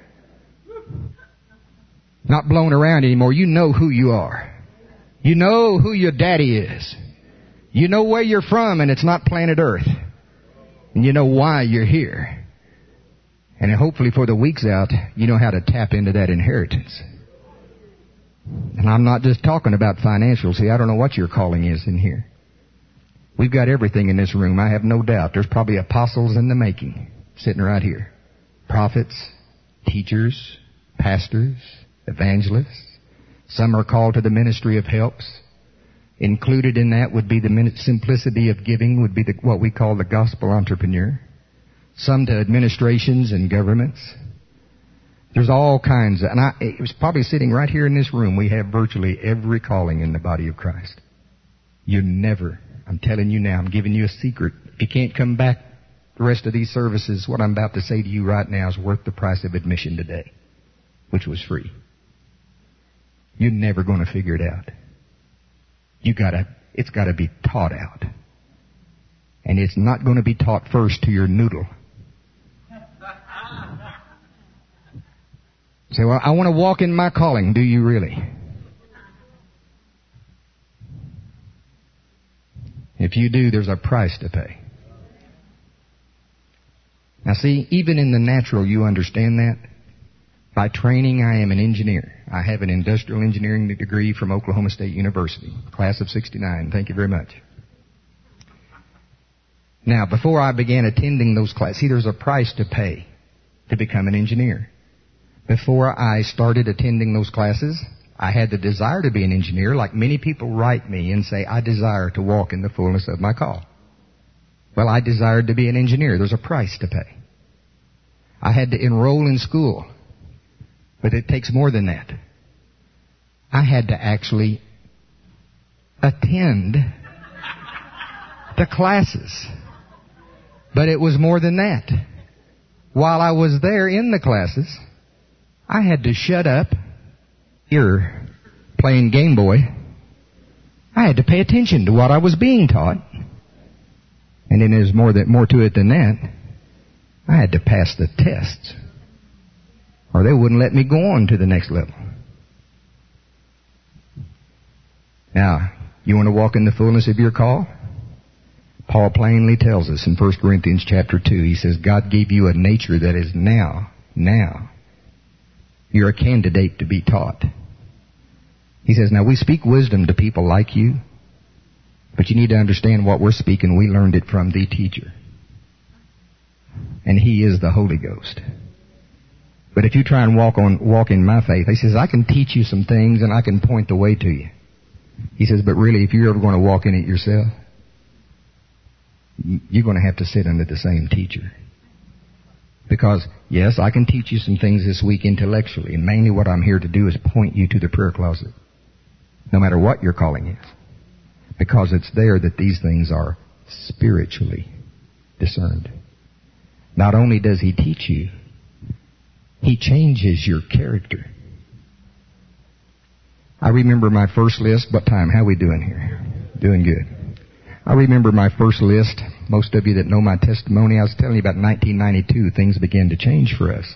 Not blown around anymore. You know who you are. You know who your daddy is. You know where you're from, and it's not planet Earth. And you know why you're here. And hopefully for the weeks out, you know how to tap into that inheritance. And I'm not just talking about financial. See, I don't know what your calling is in here. We've got everything in this room. I have no doubt. There's probably apostles in the making sitting right here. Prophets, teachers, pastors, evangelists. Some are called to the ministry of helps. Included in that would be the simplicity of giving, would be the, what we call the gospel entrepreneur. Some to administrations and governments. There's all kinds of, and I, it was probably sitting right here in this room, we have virtually every calling in the body of Christ. You never, I'm telling you now, I'm giving you a secret. If you can't come back the rest of these services, what I'm about to say to you right now is worth the price of admission today, which was free. You're never going to figure it out. You gotta, it's gotta be taught out. And it's not going to be taught first to your noodle. Say, well, I want to walk in my calling. Do you really? If you do, there's a price to pay. Now see, even in the natural you understand that. By training, I am an engineer. I have an industrial engineering degree from Oklahoma State University, class of sixty-nine. Thank you very much. Now, before I began attending those classes, see, there's a price to pay to become an engineer. Before I started attending those classes, I had the desire to be an engineer, like many people write me and say, I desire to walk in the fullness of my call. Well, I desired to be an engineer. There's a price to pay. I had to enroll in school. But it takes more than that. I had to actually attend the classes. But it was more than that. While I was there in the classes, I had to shut up, here, playing Game Boy. I had to pay attention to what I was being taught. And then there's more, that, more to it than that. I had to pass the tests, or they wouldn't let me go on to the next level. Now, you want to walk in the fullness of your call? Paul plainly tells us in First Corinthians chapter two, he says, God gave you a nature that is now, now, you're a candidate to be taught. He says, now we speak wisdom to people like you, but you need to understand what we're speaking. We learned it from the teacher. And he is the Holy Ghost. But if you try and walk on, walk in my faith, he says, I can teach you some things and I can point the way to you. He says, but really, if you're ever going to walk in it yourself, you're going to have to sit under the same teacher. Because, yes, I can teach you some things this week intellectually, and mainly what I'm here to do is point you to the prayer closet, no matter what your calling is. Because it's there that these things are spiritually discerned. Not only does he teach you, he changes your character. I remember my first list. What time? How we doing here? Doing good. I remember my first list. Most of you that know my testimony, I was telling you about nineteen ninety-two, things began to change for us.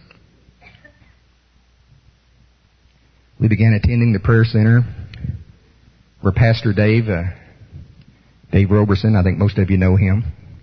We began attending the prayer center where Pastor Dave, uh, Dave Roberson, I think most of you know him.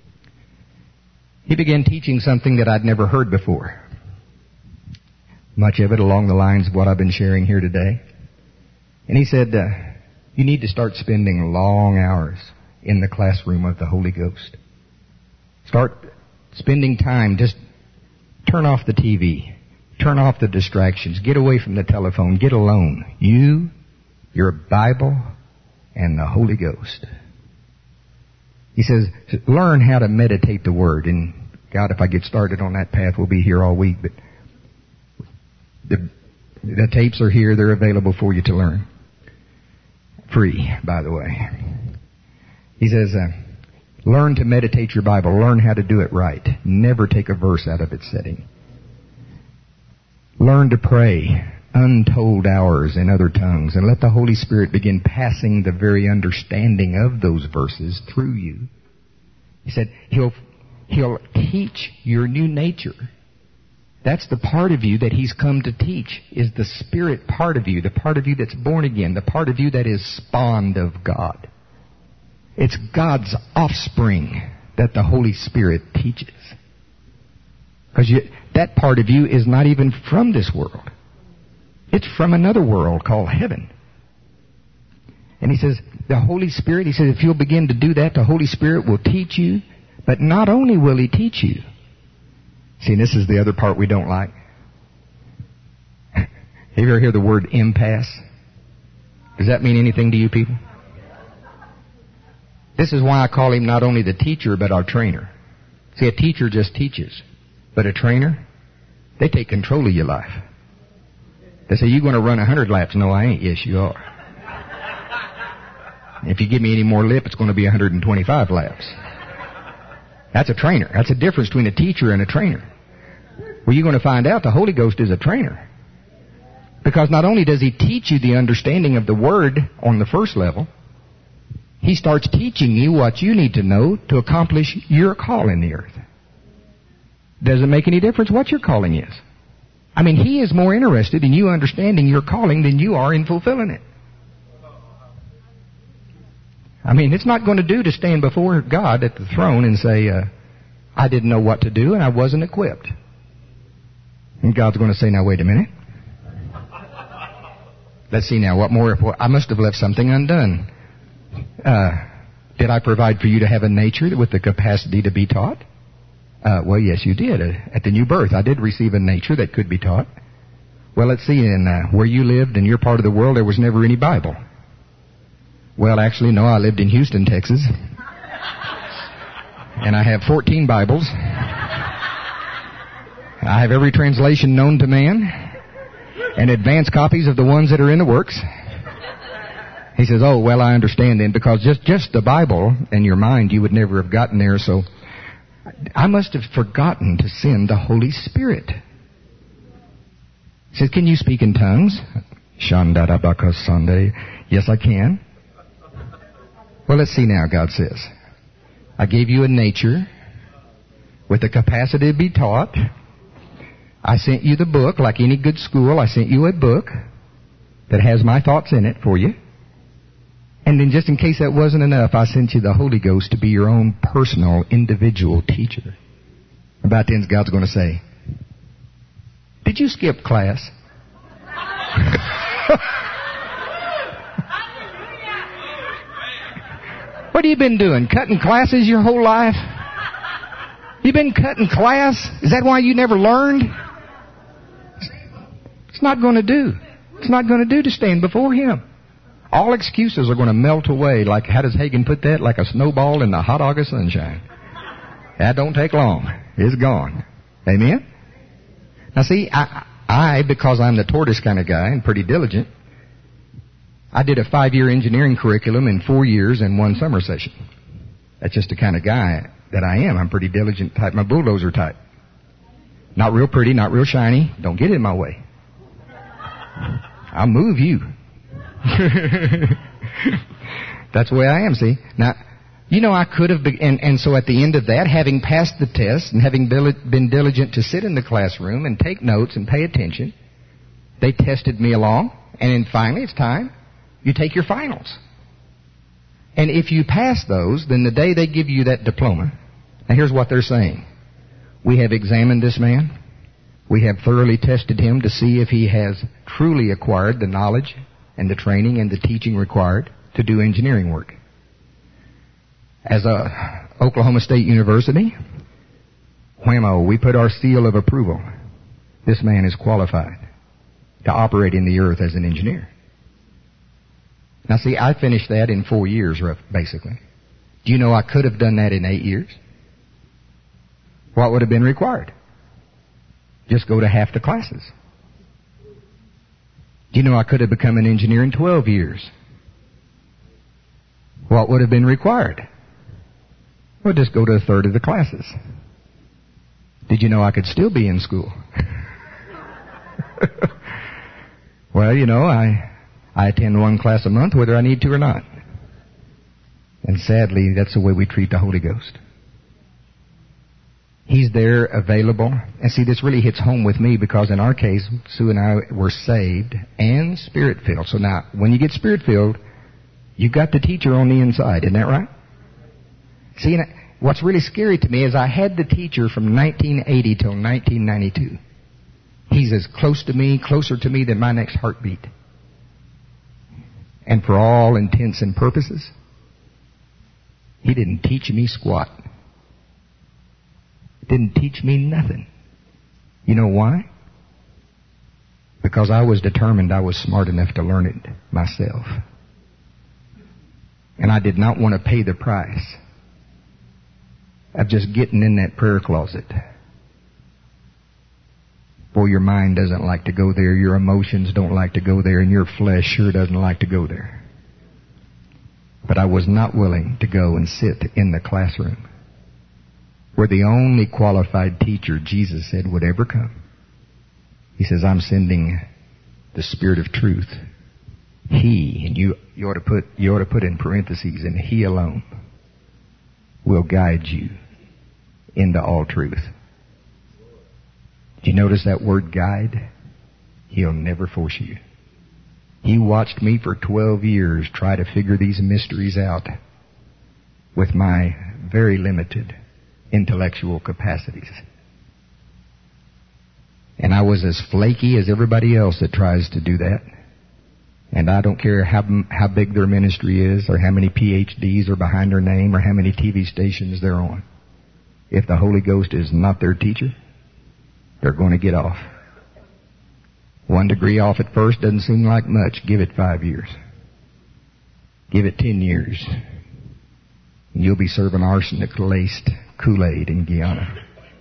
He began teaching something that I'd never heard before. Much of it along the lines of what I've been sharing here today. And he said, uh, you need to start spending long hours in the classroom of the Holy Ghost. Start spending time, just turn off the T V, turn off the distractions, get away from the telephone, get alone. You, your Bible, and the Holy Ghost. He says, learn how to meditate the Word. And God, if I get started on that path, we'll be here all week. But the, the tapes are here. They're available for you to learn. Free, by the way. He says, uh, learn to meditate your Bible. Learn how to do it right. Never take a verse out of its setting. Learn to pray untold hours in other tongues, and let the Holy Spirit begin passing the very understanding of those verses through you. He said, He'll, He'll teach your new nature. That's the part of you that He's come to teach, is the Spirit part of you, the part of you that's born again, the part of you that is spawned of God. It's God's offspring that the Holy Spirit teaches. Because that part of you is not even from this world. It's from another world called heaven. And he says, the Holy Spirit, he says, if you'll begin to do that, the Holy Spirit will teach you. But not only will He teach you. See, this is the other part we don't like. Have you ever heard the word impasse? Does that mean anything to you people? This is why I call him not only the teacher, but our trainer. See, a teacher just teaches. But a trainer, they take control of your life. They say, you going to run a hundred laps? No, I ain't. Yes, you are. If you give me any more lip, it's going to be one hundred twenty-five laps. That's a trainer. That's the difference between a teacher and a trainer. Well, you're going to find out the Holy Ghost is a trainer. Because not only does He teach you the understanding of the Word on the first level, He starts teaching you what you need to know to accomplish your call in the earth. Doesn't make any difference what your calling is. I mean, He is more interested in you understanding your calling than you are in fulfilling it. I mean, it's not going to do to stand before God at the throne and say, uh, I didn't know what to do, and I wasn't equipped. And God's going to say, now wait a minute. Let's see now, what more? I must have left something undone. Uh, did I provide for you to have a nature with the capacity to be taught? Uh, well, yes, you did. Uh, at the new birth, I did receive a nature that could be taught. Well, let's see, in uh, where you lived in your part of the world, there was never any Bible. Well, actually, no, I lived in Houston, Texas. And I have fourteen Bibles. I have every translation known to man. And advanced copies of the ones that are in the works. He says, oh, well, I understand then, because just, just the Bible and your mind, you would never have gotten there, so I must have forgotten to send the Holy Spirit. He says, can you speak in tongues? Shandadabaka Sunday. Yes, I can. Well, let's see now, God says. I gave you a nature with the capacity to be taught. I sent you the book, like any good school. I sent you a book that has my thoughts in it for you. And then just in case that wasn't enough, I sent you the Holy Ghost to be your own personal, individual teacher. About then, God's going to say, did you skip class? What have you been doing? Cutting classes your whole life? You been cutting class? Is that why you never learned? It's not going to do. It's not going to do to stand before Him. All excuses are going to melt away like, how does Hagin put that? Like a snowball in the hot August sunshine. That don't take long. It's gone. Amen? Now see, I, I, because I'm the tortoise kind of guy and pretty diligent, I did a five-year engineering curriculum in four years and one summer session. That's just the kind of guy that I am. I'm pretty diligent type. My bulldozer type. Not real pretty, not real shiny. Don't get in my way. I'll move you. That's the way I am, see. Now, you know, I could have, be- and, and so at the end of that, having passed the test and having been diligent to sit in the classroom and take notes and pay attention, they tested me along, and then finally it's time. You take your finals. And if you pass those, then the day they give you that diploma, now here's what they're saying. We have examined this man. We have thoroughly tested him to see if he has truly acquired the knowledge and the training and the teaching required to do engineering work. As a Oklahoma State University, whammo, we put our seal of approval. This man is qualified to operate in the earth as an engineer. Now see, I finished that in four years, basically. Do you know I could have done that in eight years? What would have been required? Just go to half the classes. Do you know I could have become an engineer in twelve years? What would have been required? Well, just go to a third of the classes. Did you know I could still be in school? Well, you know, I I attend one class a month whether I need to or not. And sadly, that's the way we treat the Holy Ghost. He's there, available. And see, this really hits home with me because in our case, Sue and I were saved and Spirit-filled. So now, when you get Spirit-filled, you've got the teacher on the inside. Isn't that right? See, what's really scary to me is I had the teacher from nineteen eighty till nineteen ninety-two. He's as close to me, closer to me than my next heartbeat. And for all intents and purposes, he didn't teach me squat. Didn't teach me nothing. You know why? Because I was determined I was smart enough to learn it myself. And I did not want to pay the price of just getting in that prayer closet. Boy, your mind doesn't like to go there, your emotions don't like to go there, and your flesh sure doesn't like to go there. But I was not willing to go and sit in the classroom where the only qualified teacher Jesus said would ever come. He says, I'm sending the Spirit of truth. He, and you, you ought to put, you ought to put in parentheses, and He alone will guide you into all truth. Did you notice that word guide? He'll never force you. He watched me for twelve years try to figure these mysteries out with my very limited intellectual capacities. And I was as flaky as everybody else that tries to do that. And I don't care how how big their ministry is, or how many P H Ds are behind their name, or how many T V stations they're on. If the Holy Ghost is not their teacher, they're going to get off. One degree off at first doesn't seem like much. Give it five years. Give it ten years. And you'll be serving arsenic-laced Kool-Aid in Guyana.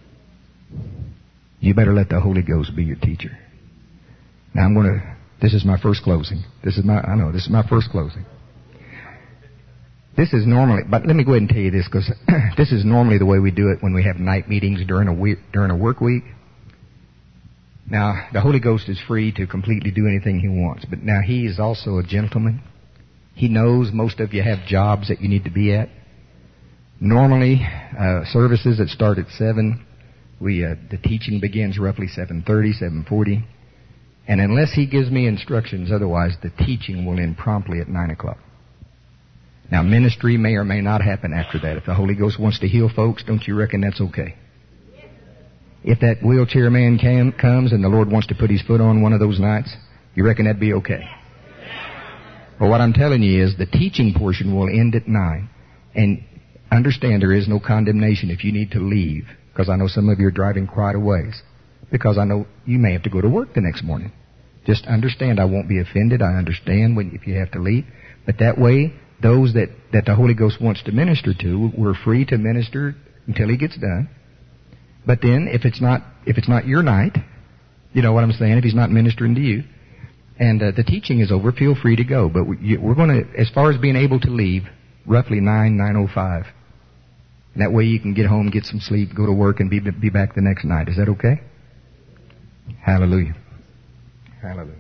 You better let the Holy Ghost be your teacher. Now I'm going to, this is my first closing. This is my, I know, this is my first closing. This is normally, but let me go ahead and tell you this, because this is normally the way we do it when we have night meetings during a week, during a work week. Now, the Holy Ghost is free to completely do anything He wants, but now He is also a gentleman. He knows most of you have jobs that you need to be at. Normally, uh, services that start at seven, we uh, the teaching begins roughly seven thirty, seven forty, and unless He gives me instructions otherwise, the teaching will end promptly at nine o'clock. Now, ministry may or may not happen after that. If the Holy Ghost wants to heal folks, don't you reckon that's okay? If that wheelchair man can, comes and the Lord wants to put His foot on one of those nights, you reckon that'd be okay? Well, what I'm telling you is the teaching portion will end at nine. And understand there is no condemnation if you need to leave, because I know some of you are driving quite a ways, because I know you may have to go to work the next morning. Just understand, I won't be offended. I understand when if you have to leave. But that way, those that, that the Holy Ghost wants to minister to, we're free to minister until He gets done. But then, if it's not, if it's not your night, you know what I'm saying, if He's not ministering to you, and uh, the teaching is over, feel free to go. But we, we're going to, as far as being able to leave, roughly nine, nine oh five. And that way you can get home, get some sleep, go to work, and be be back the next night. Is that okay? Hallelujah. Hallelujah.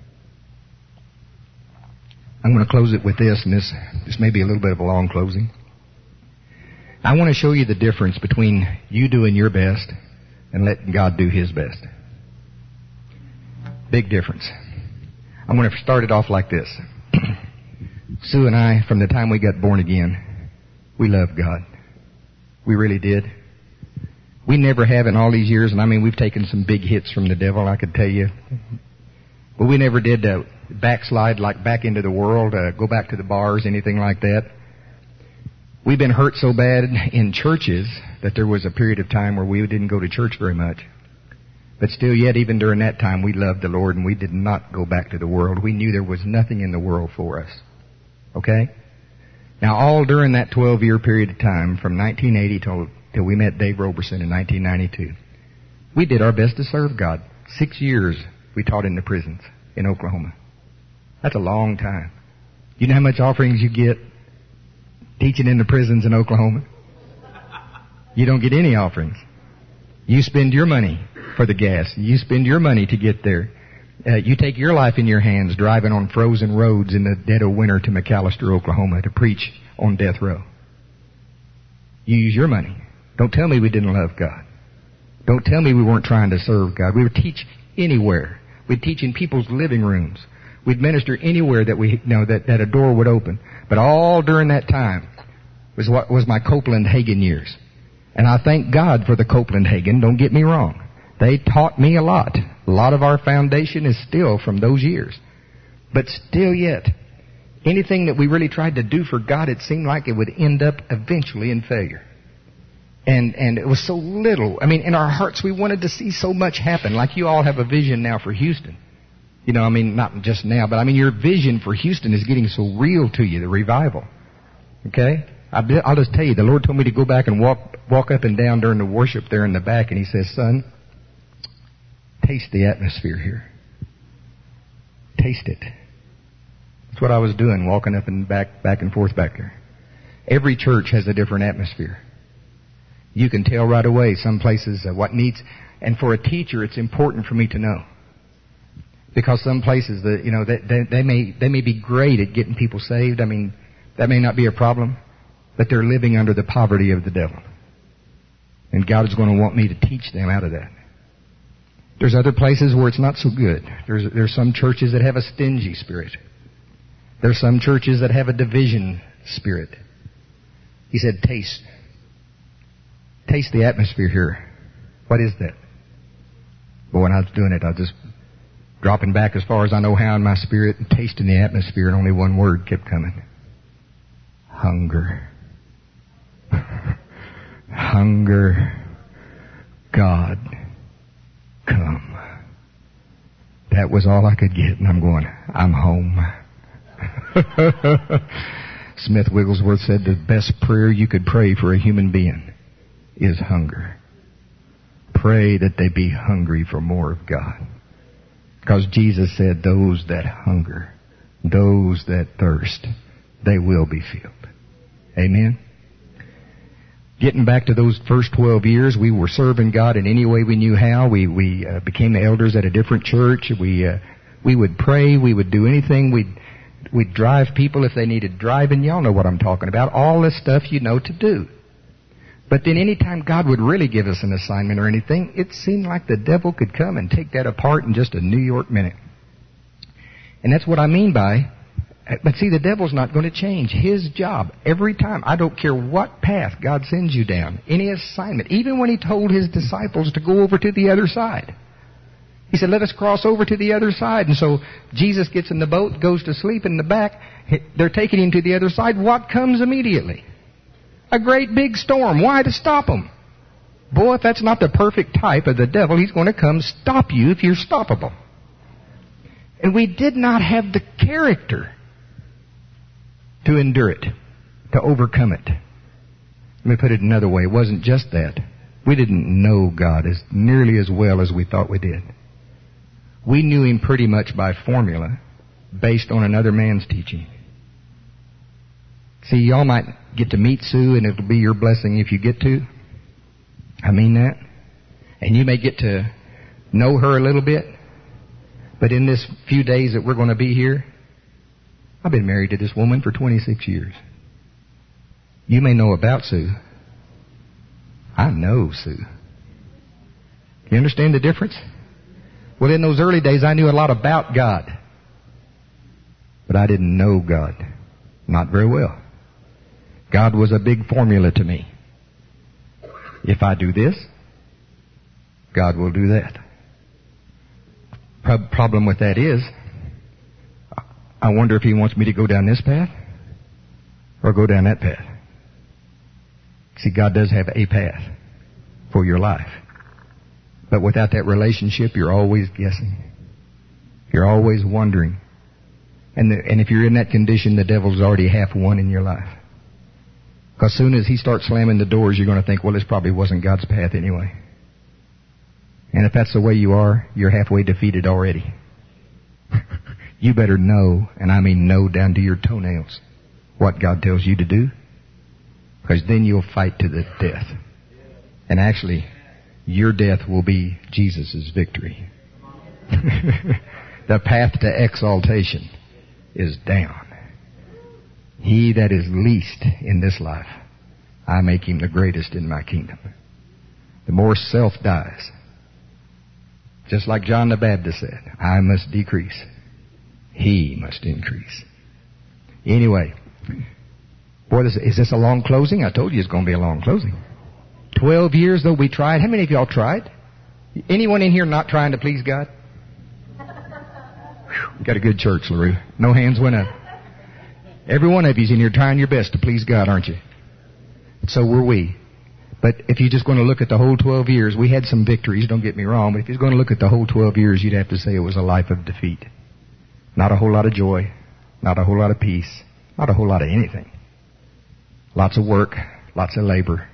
I'm going to close it with this, and this, this may be a little bit of a long closing. I want to show you the difference between you doing your best and letting God do His best. Big difference. I'm going to start it off like this. Sue and I, from the time we got born again, we loved God. We really did. We never have in all these years, and I mean, we've taken some big hits from the devil, I could tell you. But we never did uh, backslide, like back into the world, uh, go back to the bars, anything like that. We've been hurt so bad in churches that there was a period of time where we didn't go to church very much. But still yet, even during that time, we loved the Lord and we did not go back to the world. We knew there was nothing in the world for us. Okay? Now, all during that twelve-year period of time, from nineteen eighty till, till we met Dave Roberson in nineteen ninety-two, we did our best to serve God. Six years we taught in the prisons in Oklahoma. That's a long time. You know how much offerings you get teaching in the prisons in Oklahoma? You don't get any offerings. You spend your money for the gas. You spend your money to get there. Uh, you take your life in your hands driving on frozen roads in the dead of winter to McAllister, Oklahoma to preach on death row. You use your money. Don't tell me we didn't love God. Don't tell me we weren't trying to serve God. We would teach anywhere. We'd teach in people's living rooms. We'd minister anywhere that we you know that, that a door would open. But all during that time was what was my Copeland-Hagen years. And I thank God for the Copeland-Hagen, don't get me wrong. They taught me a lot. A lot of our foundation is still from those years. But still yet, anything that we really tried to do for God, it seemed like it would end up eventually in failure. And and it was so little. I mean, in our hearts we wanted to see so much happen. Like you all have a vision now for Houston. You know, I mean, not just now, but I mean your vision for Houston is getting so real to you, the revival. Okay? I'll just tell you, the Lord told me to go back and walk walk up and down during the worship there in the back, and He says, son, taste the atmosphere here. Taste it. That's what I was doing, walking up and back, back and forth back there. Every church has a different atmosphere. You can tell right away some places uh, what needs, and for a teacher, it's important for me to know. Because some places, that you know, they, they, they may they may be great at getting people saved. I mean, that may not be a problem, but they're living under the poverty of the devil. And God is going to want me to teach them out of that. There's other places where it's not so good. There's there's some churches that have a stingy spirit. There's some churches that have a division spirit. He said, taste. taste the atmosphere here. What is that? But when I was doing it, I was just dropping back as far as I know how in my spirit and tasting the atmosphere, and only one word kept coming. Hunger. Hunger. God, come. That was all I could get, and I'm going, I'm home. Smith Wigglesworth said the best prayer you could pray for a human being is hunger. Pray that they be hungry for more of God. Because Jesus said, those that hunger, those that thirst, they will be filled. Amen? Getting back to those first twelve years, we were serving God in any way we knew how. We we uh, became the elders at a different church. We uh, we would pray. We would do anything. We'd, we'd drive people if they needed driving. Y'all know what I'm talking about. All this stuff you know to do. But then any time God would really give us an assignment or anything, it seemed like the devil could come and take that apart in just a New York minute. And that's what I mean by, but see, the devil's not going to change his job every time. I don't care what path God sends you down, any assignment, even when he told his disciples to go over to the other side. He said, let us cross over to the other side. And so Jesus gets in the boat, goes to sleep in the back. They're taking him to the other side. What comes immediately? A great big storm. Why? To stop him. Boy, if that's not the perfect type of the devil, he's going to come stop you if you're stoppable. And we did not have the character to endure it, to overcome it. Let me put it another way. It wasn't just that. We didn't know God as nearly as well as we thought we did. We knew him pretty much by formula based on another man's teaching. See, y'all might get to meet Sue, and it'll be your blessing if you get to. I mean that. And you may get to know her a little bit. But in this few days that we're going to be here, I've been married to this woman for twenty-six years. You may know about Sue. I know Sue. You understand the difference? Well, in those early days, I knew a lot about God. But I didn't know God. Not very well. God was a big formula to me. If I do this, God will do that. Pro- problem with that is, I wonder if he wants me to go down this path or go down that path. See, God does have a path for your life. But without that relationship, you're always guessing. You're always wondering. And, the, and if you're in that condition, the devil's already half won in your life. Because as soon as he starts slamming the doors, you're going to think, well, this probably wasn't God's path anyway. And if that's the way you are, you're halfway defeated already. You better know, and I mean know down to your toenails, what God tells you to do. Because then you'll fight to the death. And actually, your death will be Jesus' victory. The path to exaltation is down. He that is least in this life, I make him the greatest in my kingdom. The more self dies, just like John the Baptist said, I must decrease, he must increase. Anyway, boy, this, is this a long closing? I told you it's going to be a long closing. Twelve years though we tried. How many of y'all tried? Anyone in here not trying to please God? Whew, got a good church, LaRue. No hands went up. Every one of you's in here trying your best to please God, aren't you? So were we. But if you're just going to look at the whole twelve years, we had some victories, don't get me wrong, but if you're going to look at the whole twelve years, you'd have to say it was a life of defeat. Not a whole lot of joy, not a whole lot of peace, not a whole lot of anything. Lots of work, lots of labor,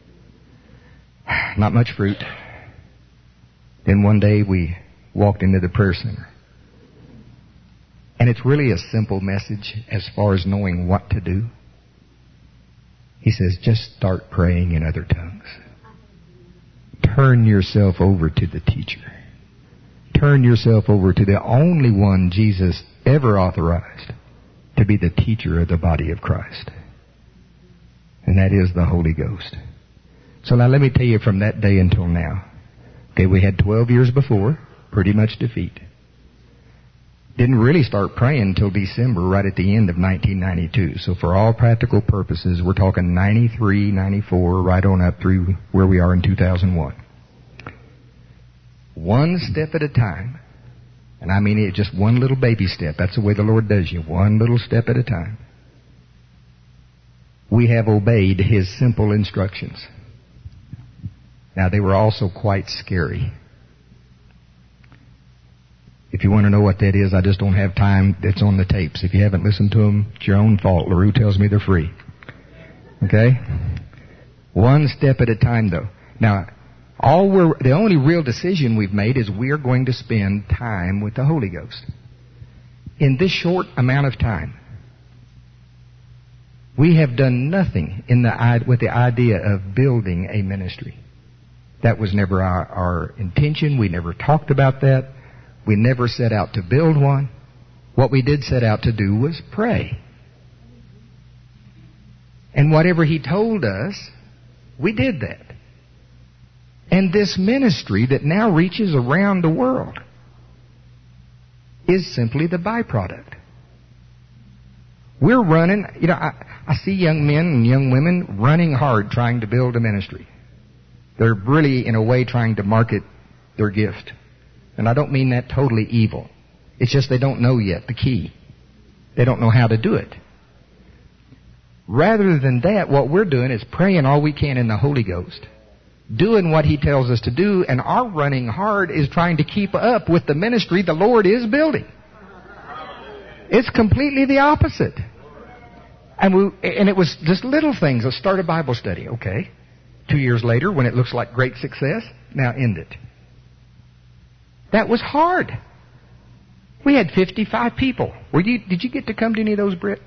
not much fruit. Then one day we walked into the prayer center. And it's really a simple message as far as knowing what to do. He says, just start praying in other tongues. Turn yourself over to the teacher. Turn yourself over to the only one Jesus ever authorized to be the teacher of the body of Christ. And that is the Holy Ghost. So now let me tell you from that day until now. Okay, we had twelve years before, pretty much defeat. Didn't really start praying until December, right at the end of nineteen ninety-two. So for all practical purposes, we're talking ninety-three, ninety-four, right on up through where we are in two thousand one. One step at a time. And I mean it, just one little baby step. That's the way the Lord does you. One little step at a time. We have obeyed His simple instructions. Now, they were also quite scary. If you want to know what that is, I just don't have time. It's on the tapes. If you haven't listened to them, it's your own fault. LaRue tells me they're free. Okay? One step at a time, though. Now, all we're, the only real decision we've made is we are going to spend time with the Holy Ghost. In this short amount of time, we have done nothing in the, with the idea of building a ministry. That was never our, our intention. We never talked about that. We never set out to build one. What we did set out to do was pray. And whatever He told us, we did that. And this ministry that now reaches around the world is simply the byproduct. We're running, you know, I, I see young men and young women running hard trying to build a ministry. They're really, in a way, trying to market their gift. And I don't mean that totally evil. It's just they don't know yet the key. They don't know how to do it. Rather than that, what we're doing is praying all we can in the Holy Ghost, doing what He tells us to do, and our running hard is trying to keep up with the ministry the Lord is building. It's completely the opposite. And we, and it was just little things. Let's start a Bible study. Okay. Two years later, when it looks like great success, now end it. That was hard. We had fifty-five people. Were you, did you get to come to any of those, Britt?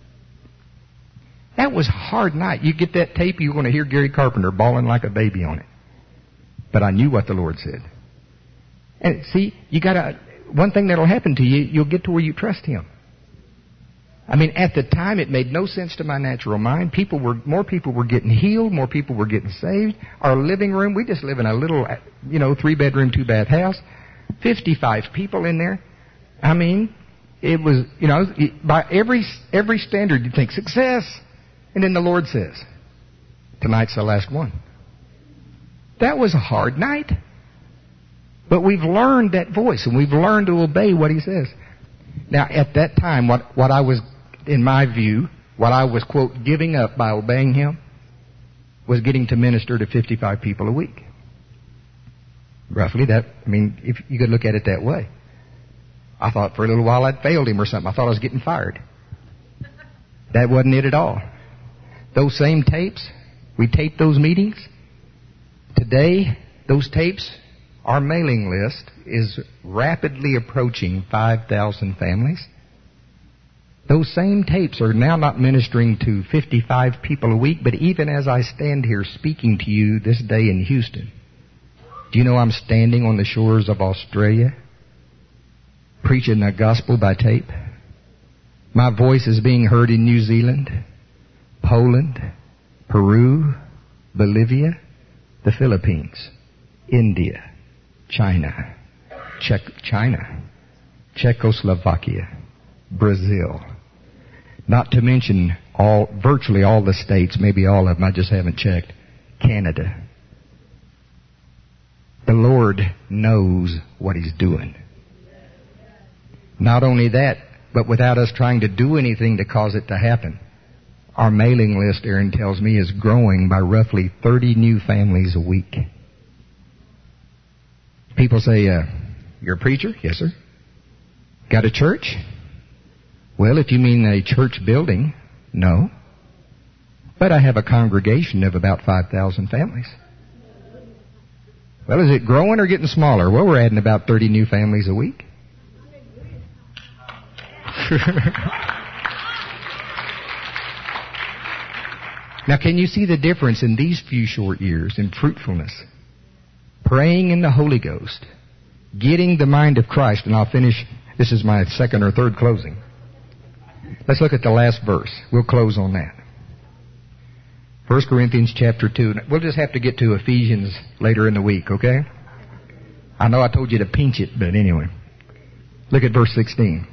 That was a hard night. You get that tape, you're going to hear Gary Carpenter bawling like a baby on it. But I knew what the Lord said. And see, you gotta, one thing that'll happen to you, you'll get to where you trust Him. I mean, at the time, it made no sense to my natural mind. People were, more people were getting healed, more people were getting saved. Our living room, we just live in a little, you know, three-bedroom, two-bath house. fifty-five people in there. I mean, it was, you know, by every, every standard, you'd think success. And then the Lord says, tonight's the last one. That was a hard night. But we've learned that voice, and we've learned to obey what He says. Now, at that time, what, what I was, in my view, what I was, quote, giving up by obeying Him was getting to minister to fifty-five people a week. Roughly that, I mean, if you could look at it that way. I thought for a little while I'd failed Him or something. I thought I was getting fired. That wasn't it at all. Those same tapes, we taped those meetings. Today, those tapes, our mailing list is rapidly approaching five thousand families. Those same tapes are now not ministering to fifty-five people a week, but even as I stand here speaking to you this day in Houston, do you know I'm standing on the shores of Australia preaching the gospel by tape? My voice is being heard in New Zealand, Poland, Peru, Bolivia, the Philippines, India, China, Czech, China, Czechoslovakia, Brazil. Not to mention all, virtually all the states, maybe all of them, I just haven't checked, Canada. The Lord knows what He's doing. Not only that, but without us trying to do anything to cause it to happen, our mailing list, Aaron tells me, is growing by roughly thirty new families a week. People say, uh, you're a preacher? Yes, sir. Got a church? Well, if you mean a church building, no. But I have a congregation of about five thousand families. Well, is it growing or getting smaller? Well, we're adding about thirty new families a week. Now, can you see the difference in these few short years in fruitfulness? Praying in the Holy Ghost, getting the mind of Christ, and I'll finish, this is my second or third closing. Let's look at the last verse. We'll close on that. First Corinthians chapter two. We'll just have to get to Ephesians later in the week, okay? I know I told you to pinch it, but anyway. Look at verse sixteen.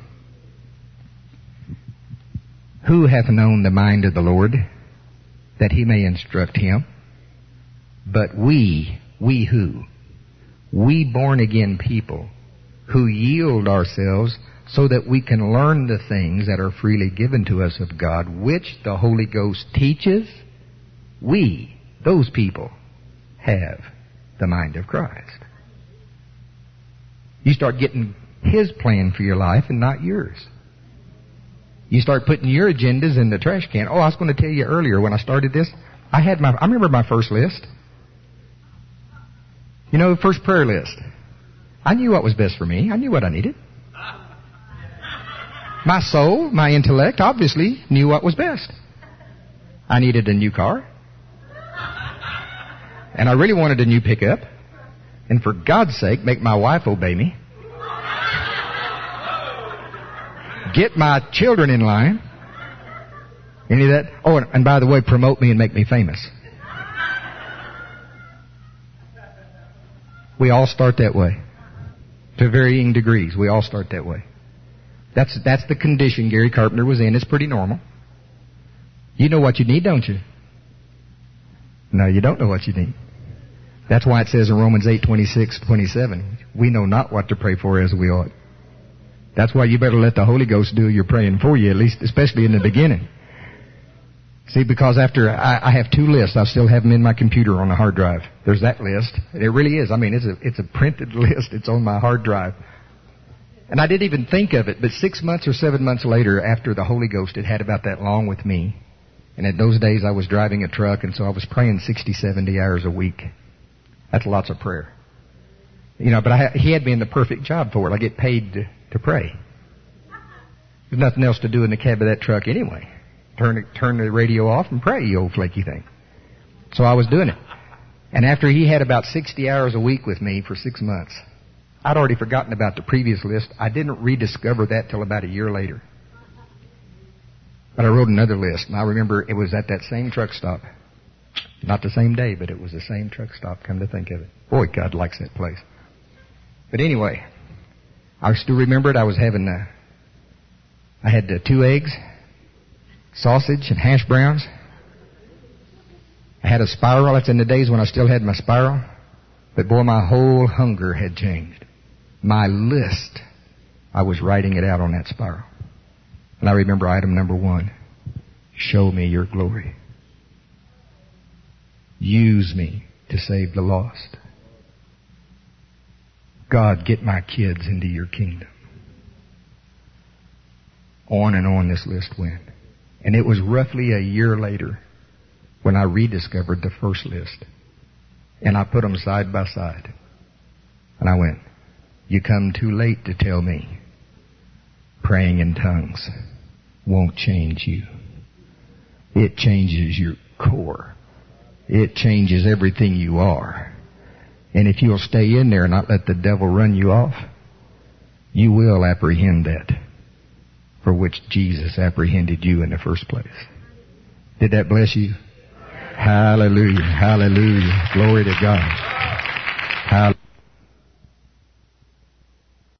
Who hath known the mind of the Lord, that he may instruct him? But we, we who? We born again people who yield ourselves so that we can learn the things that are freely given to us of God, which the Holy Ghost teaches. We, those people, have the mind of Christ. You start getting His plan for your life and not yours. You start putting your agendas in the trash can. Oh, I was going to tell you earlier when I started this, I had my, I remember my first list. You know, first prayer list. I knew what was best for me. I knew what I needed. My soul, my intellect, obviously knew what was best. I needed a new car. And I really wanted a new pickup. And for God's sake, make my wife obey me. Get my children in line. Any of that? Oh, and, and by the way, promote me and make me famous. We all start that way. To varying degrees. We all start that way. That's, that's the condition Gary Carpenter was in. It's pretty normal. You know what you need, don't you? No, you don't know what you need. That's why it says in Romans eight, twenty-six, twenty-seven, we know not what to pray for as we ought. That's why you better let the Holy Ghost do your praying for you, at least, especially in the beginning. See, because after I, I have two lists, I still have them in my computer on a hard drive. There's that list. It really is. I mean, it's a it's a printed list. It's on my hard drive. And I didn't even think of it, but six months or seven months later, after the Holy Ghost had had about that long with me, and in those days I was driving a truck, and so I was praying sixty, seventy hours a week. That's lots of prayer. You know, but I, he had me in the perfect job for it. I get paid to, to pray. There's nothing else to do in the cab of that truck anyway. Turn, turn the radio off and pray, you old flaky thing. So I was doing it. And after he had about sixty hours a week with me for six months, I'd already forgotten about the previous list. I didn't rediscover that till about a year later. But I wrote another list, and I remember it was at that same truck stop. Not the same day, but it was the same truck stop, come to think of it. Boy, God likes that place. But anyway, I still remember it. I was having, uh, I had uh, two eggs, sausage, and hash browns. I had a spiral. That's in the days when I still had my spiral. But boy, my whole hunger had changed. My list, I was writing it out on that spiral. And I remember item number one, show me your glory. Use me to save the lost. God, get my kids into your kingdom. On and on this list went. And it was roughly a year later when I rediscovered the first list. And I put them side by side. And I went, you come too late to tell me praying in tongues won't change you. It changes your core. It changes everything you are. And if you'll stay in there and not let the devil run you off, you will apprehend that for which Jesus apprehended you in the first place. Did that bless you? Hallelujah. Hallelujah. Glory to God.